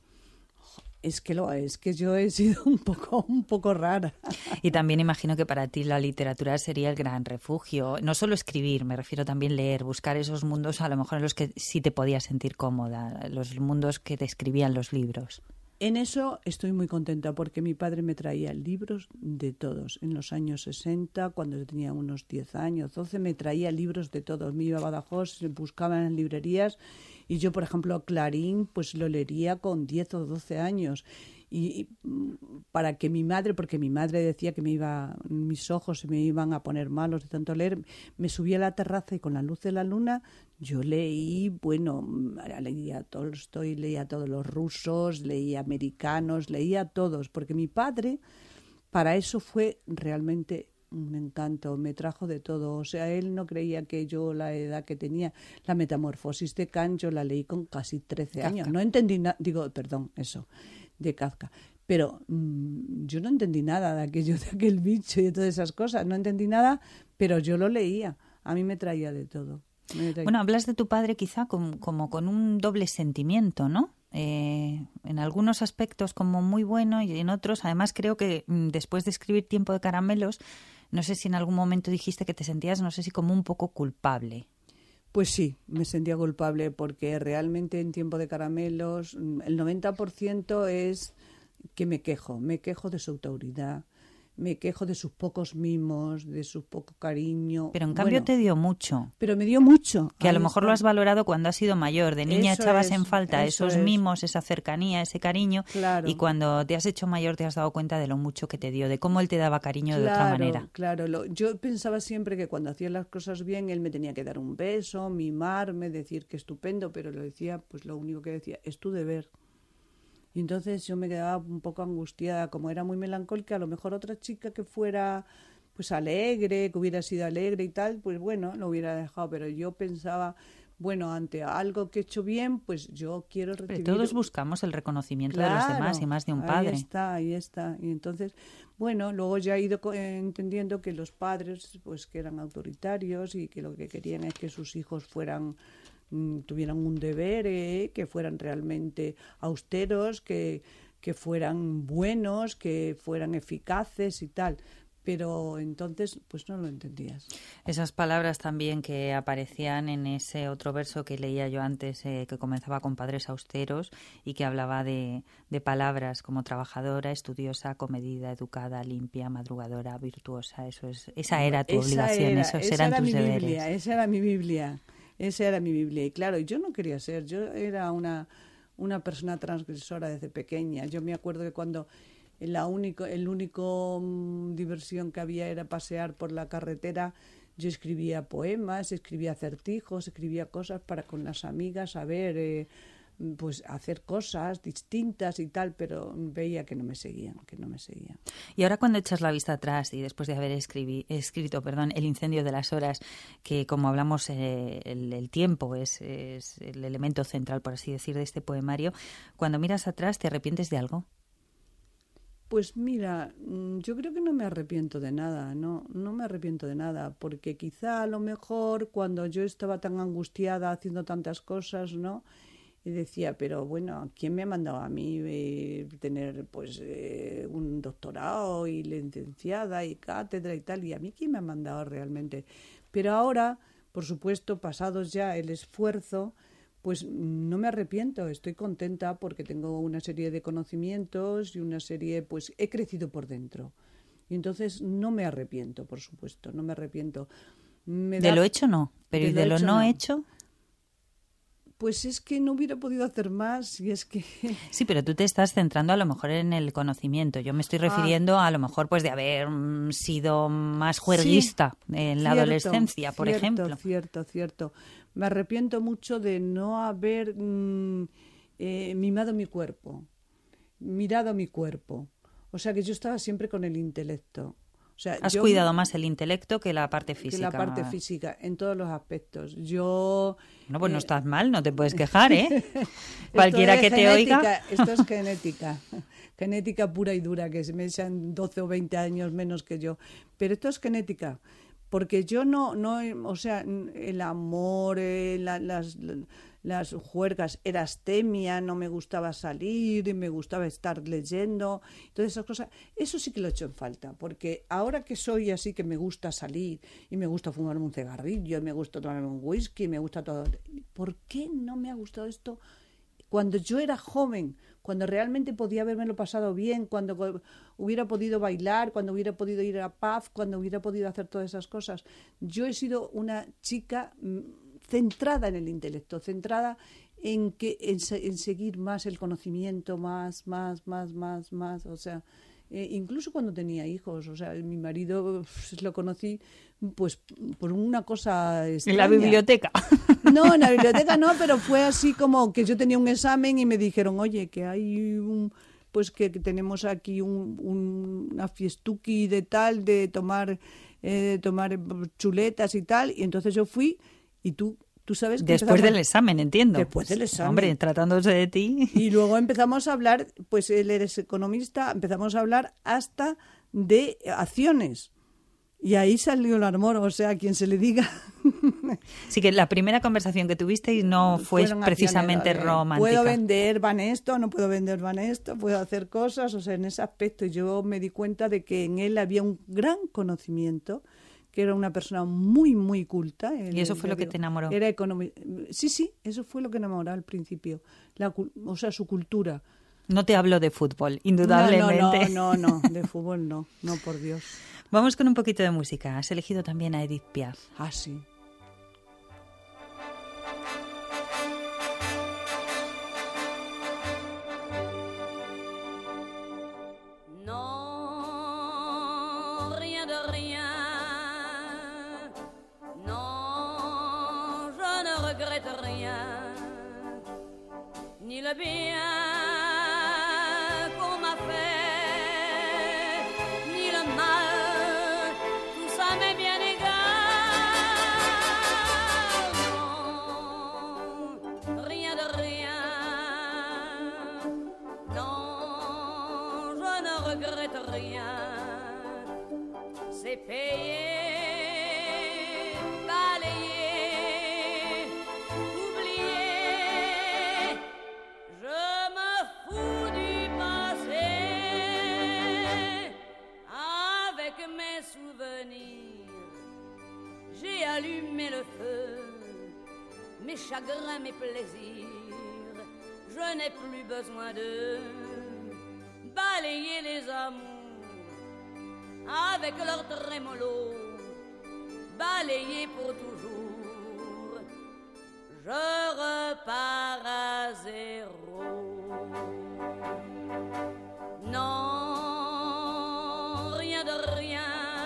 Es que lo es, que yo he sido un poco, un poco rara. Y también imagino que para ti la literatura sería el gran refugio. No solo escribir, me refiero también leer, buscar esos mundos a lo mejor en los que sí te podías sentir cómoda, los mundos que te escribían los libros. En eso estoy muy contenta porque mi padre me traía libros de todos. En los años sesenta, cuando yo tenía unos diez años, doce, me traía libros de todos. Me iba a Badajoz, buscaba en las librerías y yo, por ejemplo, Clarín, pues lo leería con diez o doce años. Y, y para que mi madre, porque mi madre decía que me iba, mis ojos se me iban a poner malos de tanto leer, me subí a la terraza y con la luz de la luna yo leí, bueno, leía Tolstoy, leía a todos los rusos, leía americanos, leía a todos, porque mi padre para eso fue realmente un encanto, me trajo de todo. O sea, él no creía que yo la edad que tenía, la Metamorfosis de Kant, yo la leí con casi trece Kafka. años. No entendí nada, digo, perdón, eso, de Kafka. Pero mmm, yo no entendí nada de aquello, de aquel bicho y de todas esas cosas. No entendí nada, pero yo lo leía. A mí me traía de todo. Me traía. Bueno, hablas de tu padre quizá como, como con un doble sentimiento, ¿no? Eh, en algunos aspectos como muy bueno y en otros, además creo que mmm, después de escribir Tiempo de Caramelos, no sé si en algún momento dijiste que te sentías, no sé si como un poco culpable. Pues sí, me sentía culpable porque realmente en Tiempo de Caramelos el noventa por ciento es que me quejo, me quejo de su autoridad, me quejo de sus pocos mimos, de su poco cariño. Pero en cambio bueno, te dio mucho. Pero me dio mucho. Que a Ahí lo mejor está. lo has valorado cuando has sido mayor. De niña Eso echabas es, en falta eso esos es. mimos, esa cercanía, ese cariño. Claro. Y cuando te has hecho mayor te has dado cuenta de lo mucho que te dio, de cómo él te daba cariño Claro, de otra manera. Claro, lo, yo pensaba siempre que cuando hacía las cosas bien él me tenía que dar un beso, mimarme, decir que estupendo, pero lo decía, pues lo único que decía, es tu deber. Y entonces yo me quedaba un poco angustiada, como era muy melancólica, a lo mejor otra chica que fuera pues alegre, que hubiera sido alegre y tal, pues bueno, lo hubiera dejado, pero yo pensaba, bueno, ante algo que he hecho bien, pues yo quiero recibir... Pero todos buscamos el reconocimiento Claro, de los demás y más de un padre. Ahí está, ahí está. Y entonces, bueno, luego ya he ido co- entendiendo que los padres, pues que eran autoritarios y que lo que querían es que sus hijos fueran, mm, tuvieran un deber, eh, que fueran realmente austeros, que, que fueran buenos, que fueran eficaces y tal. Pero entonces, pues no lo entendías. Esas palabras también que aparecían en ese otro verso que leía yo antes, eh, que comenzaba con padres austeros y que hablaba de, de palabras como trabajadora, estudiosa, comedida, educada, limpia, madrugadora, virtuosa. Eso es, esa era tu Esa obligación, era- esos esa eran era tus mi deberes. Biblia, esa era mi Biblia, esa era mi Biblia. Y claro, yo no quería ser, yo era una, una persona transgresora desde pequeña. Yo me acuerdo que cuando la único, el único mm, diversión que había era pasear por la carretera, yo escribía poemas, escribía acertijos, escribía cosas para con las amigas, a ver, eh, pues hacer cosas distintas y tal, pero veía que no me seguían, que no me seguían. Y ahora cuando echas la vista atrás y después de haber escribi- escrito perdón, El incendio de las horas, que como hablamos eh, el, el tiempo es, es el elemento central, por así decir, de este poemario, cuando miras atrás, ¿te arrepientes de algo? Pues mira, mm, yo creo que no me arrepiento de nada, no, no me arrepiento de nada, porque quizá a lo mejor cuando yo estaba tan angustiada haciendo tantas cosas, ¿no? Y decía, pero bueno, ¿quién me ha mandado a mí eh, tener pues eh, un doctorado y licenciada y cátedra y tal? ¿Y a mí quién me ha mandado realmente? Pero ahora, por supuesto, pasados ya el esfuerzo, pues no me arrepiento, estoy contenta porque tengo una serie de conocimientos y una serie, pues he crecido por dentro. Y entonces no me arrepiento, por supuesto, no me arrepiento. Me de da... lo hecho no, pero de ¿y de lo, lo hecho, no, no hecho? Pues es que no hubiera podido hacer más y es que... Sí, pero tú te estás centrando a lo mejor en el conocimiento. Yo me estoy refiriendo ah. a lo mejor pues de haber mm, sido más juerguista sí, en la cierto, adolescencia, por cierto, ejemplo. Cierto, cierto. Me arrepiento mucho de no haber mm, eh, mimado mi cuerpo, mirado mi cuerpo. O sea que yo estaba siempre con el intelecto. O sea, Has yo, cuidado más el intelecto que la parte física. Que la parte física, en todos los aspectos. Yo... No, pues eh, no estás mal, no te puedes quejar, ¿eh? Cualquiera que te genética, oiga... Esto es genética, genética pura y dura, que se me echan doce o veinte años menos que yo. Pero esto es genética, porque yo no, no o sea, el amor, eh, la, las... las juergas, era astemia, no me gustaba salir, me gustaba estar leyendo, todas esas cosas, eso sí que lo he hecho en falta, porque ahora que soy así, que me gusta salir, y me gusta fumarme un cigarrillo, y me gusta tomarme un whisky, y me gusta todo, ¿por qué no me ha gustado esto cuando yo era joven? Cuando realmente podía habérmelo pasado bien, cuando hubiera podido bailar, cuando hubiera podido ir a pub, cuando hubiera podido hacer todas esas cosas. Yo he sido una chica centrada en el intelecto, centrada en que en, en seguir más el conocimiento, más, más, más, más, más, o sea, eh, incluso cuando tenía hijos, o sea, mi marido pues, lo conocí pues por una cosa extraña. En la biblioteca. No, en la biblioteca no, pero fue así como que yo tenía un examen y me dijeron, oye, que hay un... pues que, que tenemos aquí un, un, una fiestuki de tal, de tomar, eh, tomar chuletas y tal, y entonces yo fui. Y tú, tú sabes que después del examen, entiendo. Después del examen. Hombre, tratándose de ti. Y luego empezamos a hablar, pues él eres economista, empezamos a hablar hasta de acciones. Y ahí salió el amor, o sea, a quien se le diga. Sí, que la primera conversación que tuvisteis no fue Fueron precisamente acciones, romántica. ¿Puedo vender Banesto? ¿No puedo vender Banesto? ¿Puedo hacer cosas? O sea, en ese aspecto yo me di cuenta de que en él había un gran conocimiento, que era una persona muy, muy culta. ¿Y eso fue lo que te enamoró? Era economi- sí, sí, eso fue lo que me enamoró al principio. La, o sea, su cultura. No te hablo de fútbol, indudablemente. No, no, no, no, de fútbol no, no, por Dios. Vamos con un poquito de música. Has elegido también a Edith Piaf. Ah, sí. Ni le bien qu'on m'a fait, ni le mal, tout ça m'est bien égal. Non, rien de rien. Non, je ne regrette rien. C'est payé. J'ai allumé le feu, mes chagrins, mes plaisirs. Je n'ai plus besoin de balayer les amours avec leur trémolo, balayer pour toujours. Je repars à zéro. Non, rien de rien.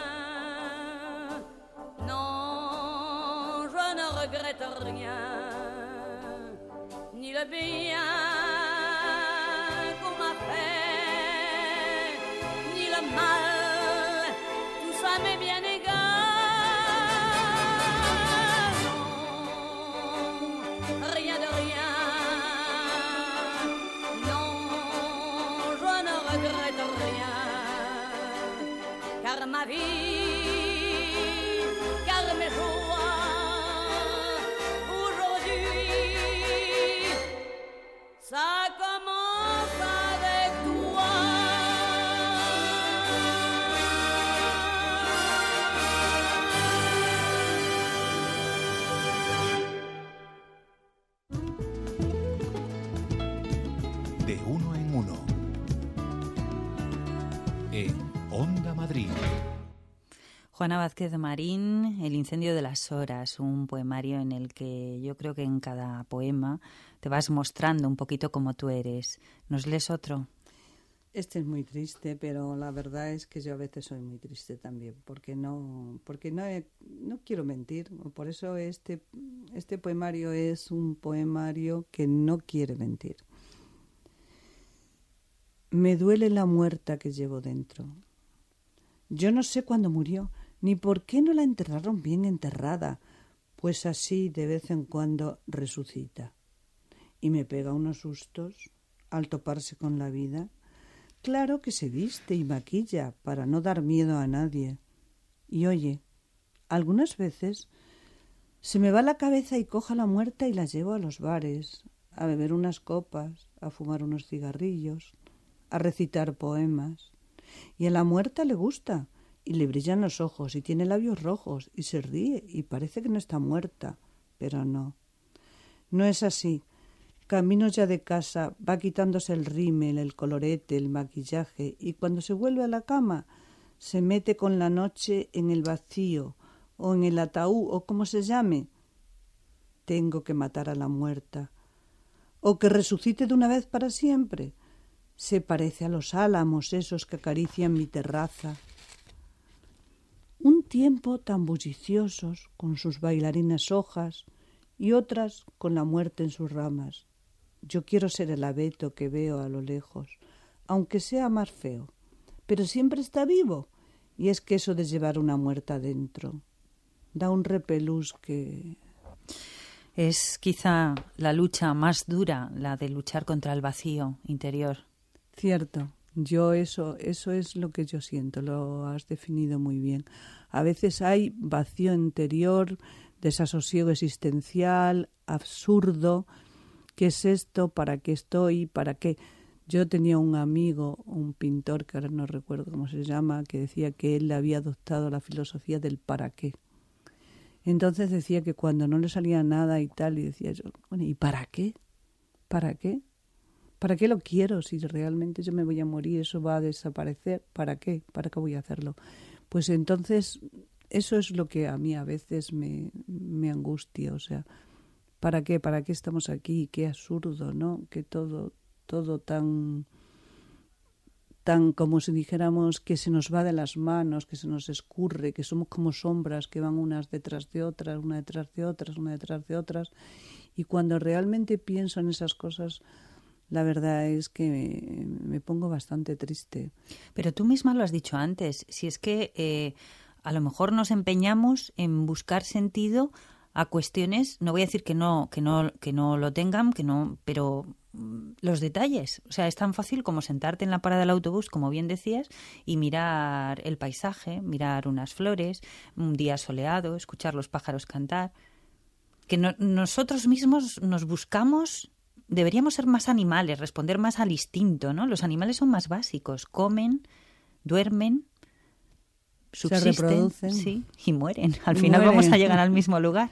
Regrette rien, ni le bien qu'on m'a fait, ni le mal, tout ça m'est bien égal. Non, rien de rien. Non, je ne regrette rien, car ma vie, car mes jours, Madrid. Juana Vázquez Marín, El incendio de las horas, un poemario en el que yo creo que en cada poema te vas mostrando un poquito como tú eres. ¿Nos lees otro? Este es muy triste, pero la verdad es que yo a veces soy muy triste también, porque no, porque no, he, no quiero mentir. Por eso este, este poemario es un poemario que no quiere mentir. Me duele la muerta que llevo dentro. Yo no sé cuándo murió, ni por qué no la enterraron bien enterrada, pues así de vez en cuando resucita. Y me pega unos sustos al toparse con la vida. Claro que se viste y maquilla para no dar miedo a nadie. Y oye, algunas veces se me va la cabeza y cojo a la muerta y la llevo a los bares, a beber unas copas, a fumar unos cigarrillos, a recitar poemas. Y a la muerta le gusta, y le brillan los ojos, y tiene labios rojos, y se ríe, y parece que no está muerta. Pero no, no es así. Camino ya de casa, va quitándose el rímel, el colorete, el maquillaje, y cuando se vuelve a la cama, se mete con la noche en el vacío, o en el ataúd, o como se llame. Tengo que matar a la muerta, o que resucite de una vez para siempre. Se parece a los álamos esos que acarician mi terraza. Un tiempo tan bulliciosos, con sus bailarinas hojas, y otras con la muerte en sus ramas. Yo quiero ser el abeto que veo a lo lejos, aunque sea más feo, pero siempre está vivo, y es que eso de llevar una muerta dentro da un repelús que... Es quizá la lucha más dura, la de luchar contra el vacío interior. Cierto, yo eso, eso es lo que yo siento, lo has definido muy bien. A veces hay vacío interior, desasosiego existencial, absurdo. ¿Qué es esto? ¿Para qué estoy? ¿Para qué? Yo tenía un amigo, un pintor, que ahora no recuerdo cómo se llama, que decía que él había adoptado la filosofía del para qué. Entonces decía que cuando no le salía nada y tal, y decía yo, bueno, ¿y para qué? ¿Para qué? ¿Para qué lo quiero? Si realmente yo me voy a morir, eso va a desaparecer. ¿Para qué? ¿Para qué voy a hacerlo? Pues entonces eso es lo que a mí a veces me, me angustia. O sea, ¿para qué? ¿Para qué estamos aquí? Qué absurdo, ¿no? Que todo, todo tan, tan como si dijéramos que se nos va de las manos, que se nos escurre, que somos como sombras que van unas detrás de otras, una detrás de otras, una detrás de otras. Y cuando realmente pienso en esas cosas, la verdad es que me, me pongo bastante triste. Pero tú misma lo has dicho antes, si es que eh, a lo mejor nos empeñamos en buscar sentido a cuestiones, no voy a decir que no, que no, que no lo tengan, que no, pero los detalles. O sea, es tan fácil como sentarte en la parada del autobús, como bien decías, y mirar el paisaje, mirar unas flores, un día soleado, escuchar los pájaros cantar. Que no, nosotros mismos nos buscamos. Deberíamos ser más animales, responder más al instinto, ¿no? Los animales son más básicos, comen, duermen, subsisten, se reproducen, sí, y mueren. Al final mueren. Vamos a llegar al mismo lugar.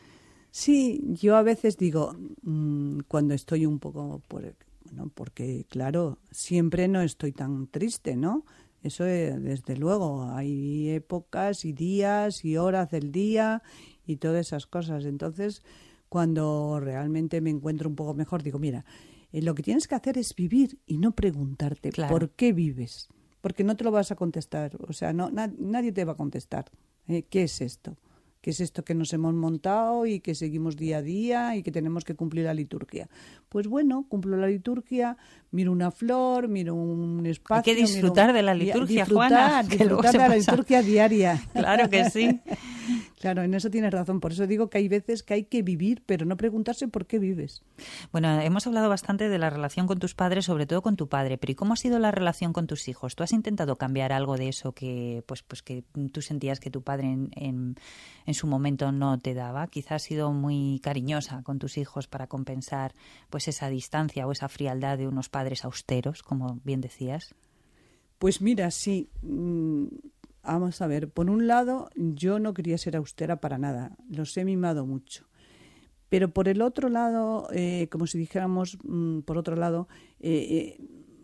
Sí, yo a veces digo, mmm, cuando estoy un poco, por, bueno, porque claro, siempre no estoy tan triste, ¿no? Eso eh, desde luego, hay épocas y días y horas del día y todas esas cosas. Entonces, cuando realmente me encuentro un poco mejor, digo, mira, eh, lo que tienes que hacer es vivir y no preguntarte claro. por qué vives, porque no te lo vas a contestar, o sea, no na- nadie te va a contestar. Eh, ¿Qué es esto? ¿Qué es esto que nos hemos montado y que seguimos día a día y que tenemos que cumplir la liturgia? Pues bueno, cumplo la liturgia, miro una flor, miro un espacio. Hay que disfrutar miro, de la liturgia, disfrutar, Juana. Disfrutar de la pasa. liturgia diaria. Claro que sí. Claro, en eso tienes razón. Por eso digo que hay veces que hay que vivir, pero no preguntarse por qué vives. Bueno, hemos hablado bastante de la relación con tus padres, sobre todo con tu padre, pero ¿y cómo ha sido la relación con tus hijos? ¿Tú has intentado cambiar algo de eso que, pues, pues que tú sentías que tu padre en, en, en su momento no te daba? Quizás has sido muy cariñosa con tus hijos para compensar pues esa distancia o esa frialdad de unos padres austeros, como bien decías. Pues mira, sí. Mmm, vamos a ver. Por un lado, yo no quería ser austera para nada. Los he mimado mucho. Pero por el otro lado, eh, como si dijéramos, mmm, por otro lado, eh, eh,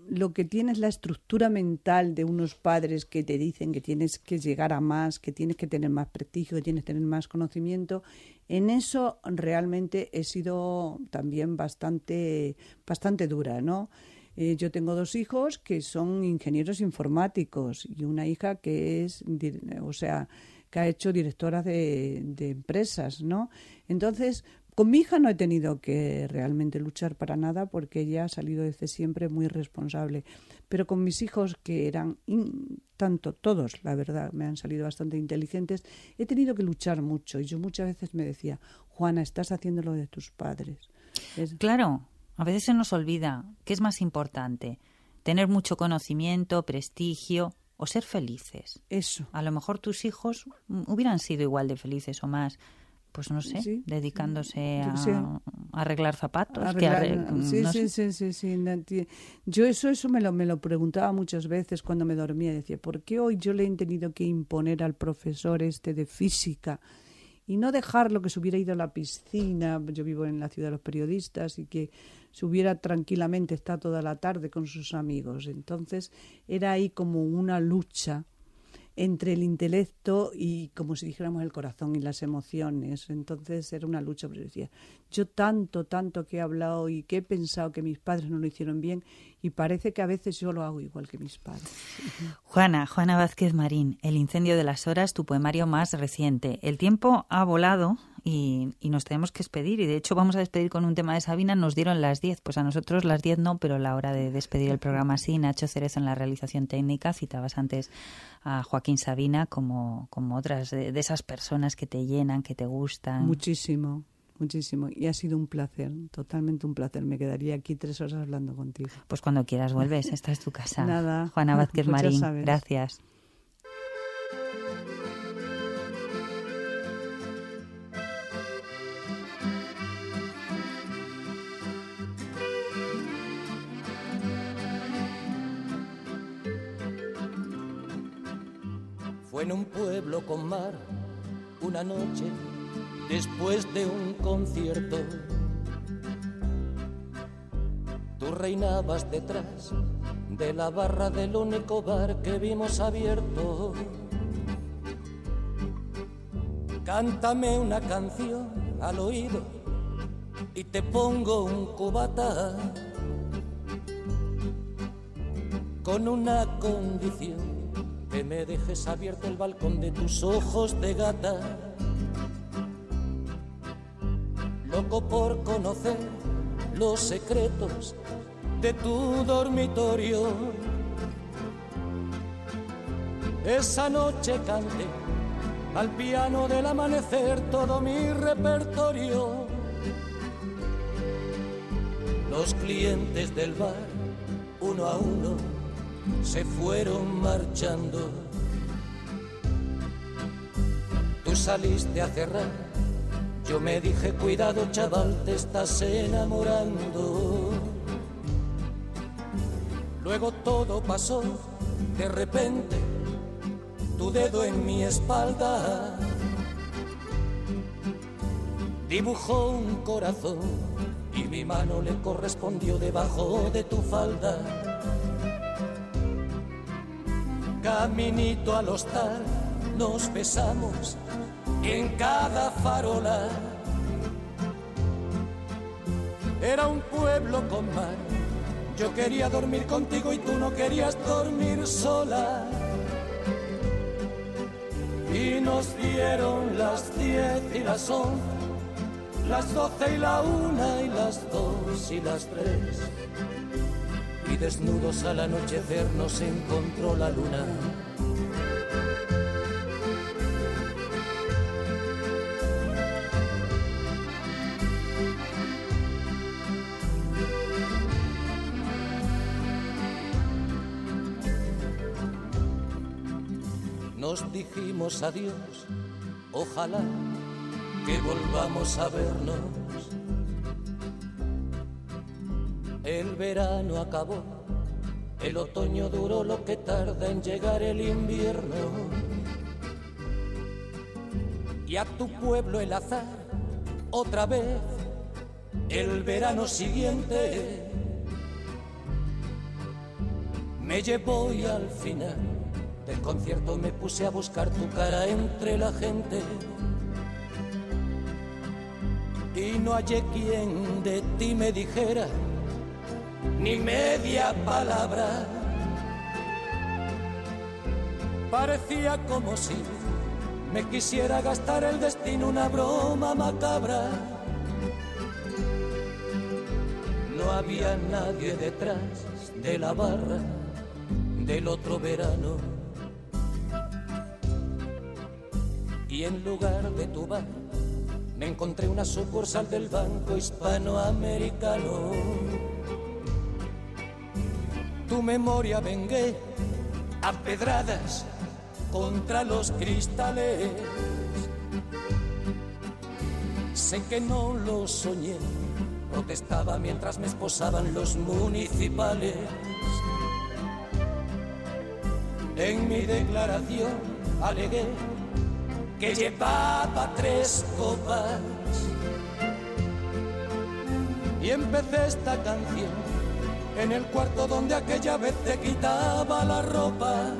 lo que tienes, la estructura mental de unos padres que te dicen que tienes que llegar a más, que tienes que tener más prestigio, que tienes que tener más conocimiento, en eso realmente he sido también bastante, bastante dura, ¿no? Eh, yo tengo dos hijos que son ingenieros informáticos y una hija que es, o sea, que ha hecho directora de, de empresas, ¿no? Entonces, con mi hija no he tenido que realmente luchar para nada porque ella ha salido desde siempre muy responsable. Pero con mis hijos, que eran in, tanto, todos, la verdad, me han salido bastante inteligentes, he tenido que luchar mucho. Y yo muchas veces me decía, Juana, estás haciendo lo de tus padres. Es... Claro, a veces se nos olvida qué es más importante, tener mucho conocimiento, prestigio o ser felices. Eso. A lo mejor tus hijos hubieran sido igual de felices o más, pues no sé, sí, dedicándose a, sí. a arreglar zapatos. Arreglar, que arre... sí, no sí, sé. sí, sí, sí. Yo eso, eso me lo, me lo preguntaba muchas veces cuando me dormía. Decía, ¿por qué hoy yo le he tenido que imponer al profesor este de física y no dejarlo que se hubiera ido a la piscina? Yo vivo en la ciudad de los periodistas y que se hubiera tranquilamente estado toda la tarde con sus amigos. Entonces era ahí como una lucha entre el intelecto y, como si dijéramos, el corazón y las emociones. Entonces era una lucha, pero decía, yo tanto, tanto que he hablado y que he pensado que mis padres no lo hicieron bien y parece que a veces yo lo hago igual que mis padres. Juana, Juana Vázquez Marín, El incendio de las horas, tu poemario más reciente. El tiempo ha volado y, y nos tenemos que despedir, y de hecho vamos a despedir con un tema de Sabina. Nos dieron las diez, pues a nosotros las diez no, pero la hora de despedir el programa sí. Nacho Cerezo en la realización técnica. Citabas antes a Joaquín Sabina como, como otras de, de esas personas que te llenan, que te gustan. Muchísimo, muchísimo. Y ha sido un placer, totalmente un placer. Me quedaría aquí tres horas hablando contigo. Pues cuando quieras vuelves, esta es tu casa. Nada. Juana Vázquez Pues Marín, sabes. Gracias. Fue en un pueblo con mar, una noche después de un concierto. Tú reinabas detrás de la barra del único bar que vimos abierto. Cántame una canción al oído y te pongo un cubata, con una condición: que me dejes abierto el balcón de tus ojos de gata. Loco por conocer los secretos de tu dormitorio. Esa noche canté al piano del amanecer todo mi repertorio. Los clientes del bar, uno a uno, se fueron marchando. Tú saliste a cerrar, yo me dije, cuidado chaval, te estás enamorando. Luego todo pasó, de repente, tu dedo en mi espalda dibujó un corazón y mi mano le correspondió debajo de tu falda. Caminito al hostal, nos besamos en cada farola. Era un pueblo con mar, yo quería dormir contigo y tú no querías dormir sola. Y nos dieron las diez y las once, las doce y la una y las dos y las tres. Y desnudos al anochecer nos encontró la luna. Nos dijimos adiós, ojalá que volvamos a vernos. El verano acabó, el otoño duró lo que tarda en llegar el invierno. Y a tu pueblo el azar, otra vez, el verano siguiente. me llevó y al final del concierto me puse a buscar tu cara entre la gente y no hallé quien de ti me dijera ni media palabra. Parecía como si me quisiera gastar el destino una broma macabra. No había nadie detrás de la barra del otro verano y en lugar de tu bar me encontré una sucursal del Banco Hispanoamericano. Tu memoria vengué a pedradas contra los cristales. Sé que no lo soñé, protestaba mientras me esposaban los municipales. En mi declaración alegué que llevaba tres copas y empecé esta canción en el cuarto donde aquella vez te quitaba la ropa.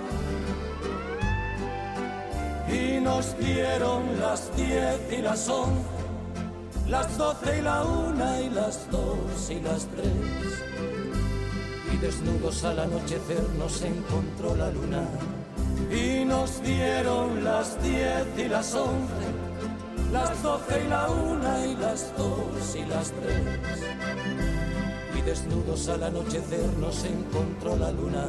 Y nos dieron las diez y las once, las doce y la una y las dos y las tres. Y desnudos al anochecer nos encontró la luna. Y nos dieron las diez y las once, las doce y la una y las dos y las tres. Y desnudos al anochecer nos encontró la luna.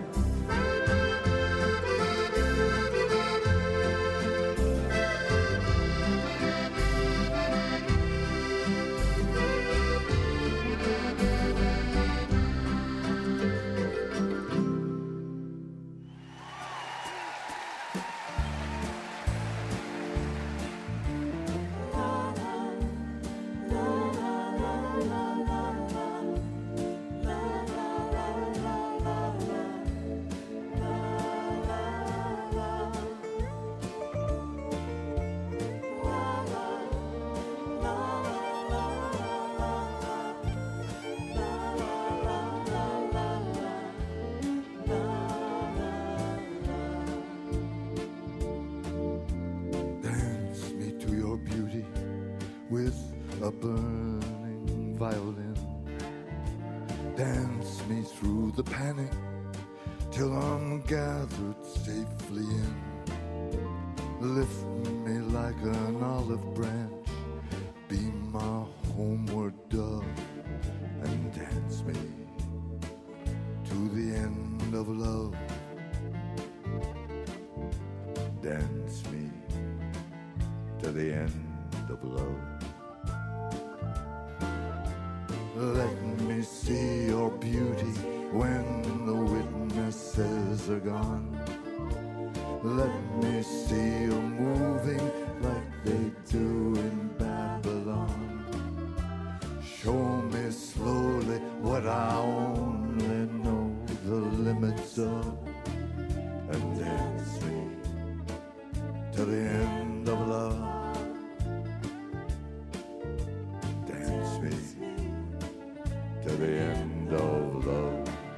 a burning violin. Dance me through the panic till I'm gathered safely in. Lift me like an olive branch, be my homeward dove, and dance me to the end of love. Dance me to the end of love. Let me see your beauty when the witnesses are gone. Let me see you moving like they do in Babylon. Show me slowly what I only know the limits of, and dance me to the end of love. Dance me to the end of love.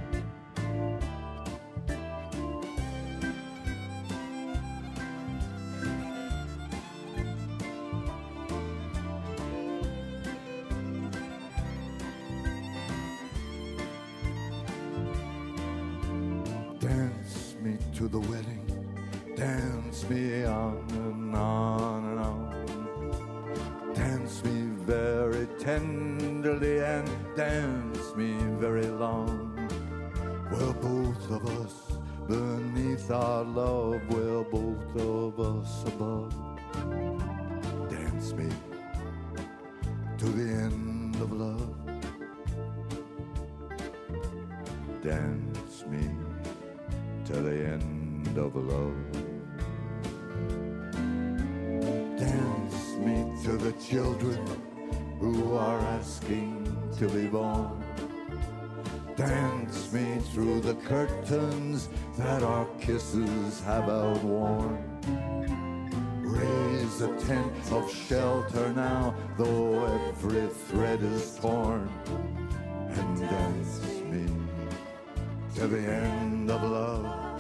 Dance me to the wedding. Dance me on and on and on. Dance me very tenderly and dance me very long. Well, both of us beneath our love, well, both of us above. Dance me to the end of love. Dance me to the end of love. Dance me to the children who are asking to be born. Dance me through the curtains that our kisses have outworn. Raise a tent of shelter now, though every thread is torn. And dance me to the end of love.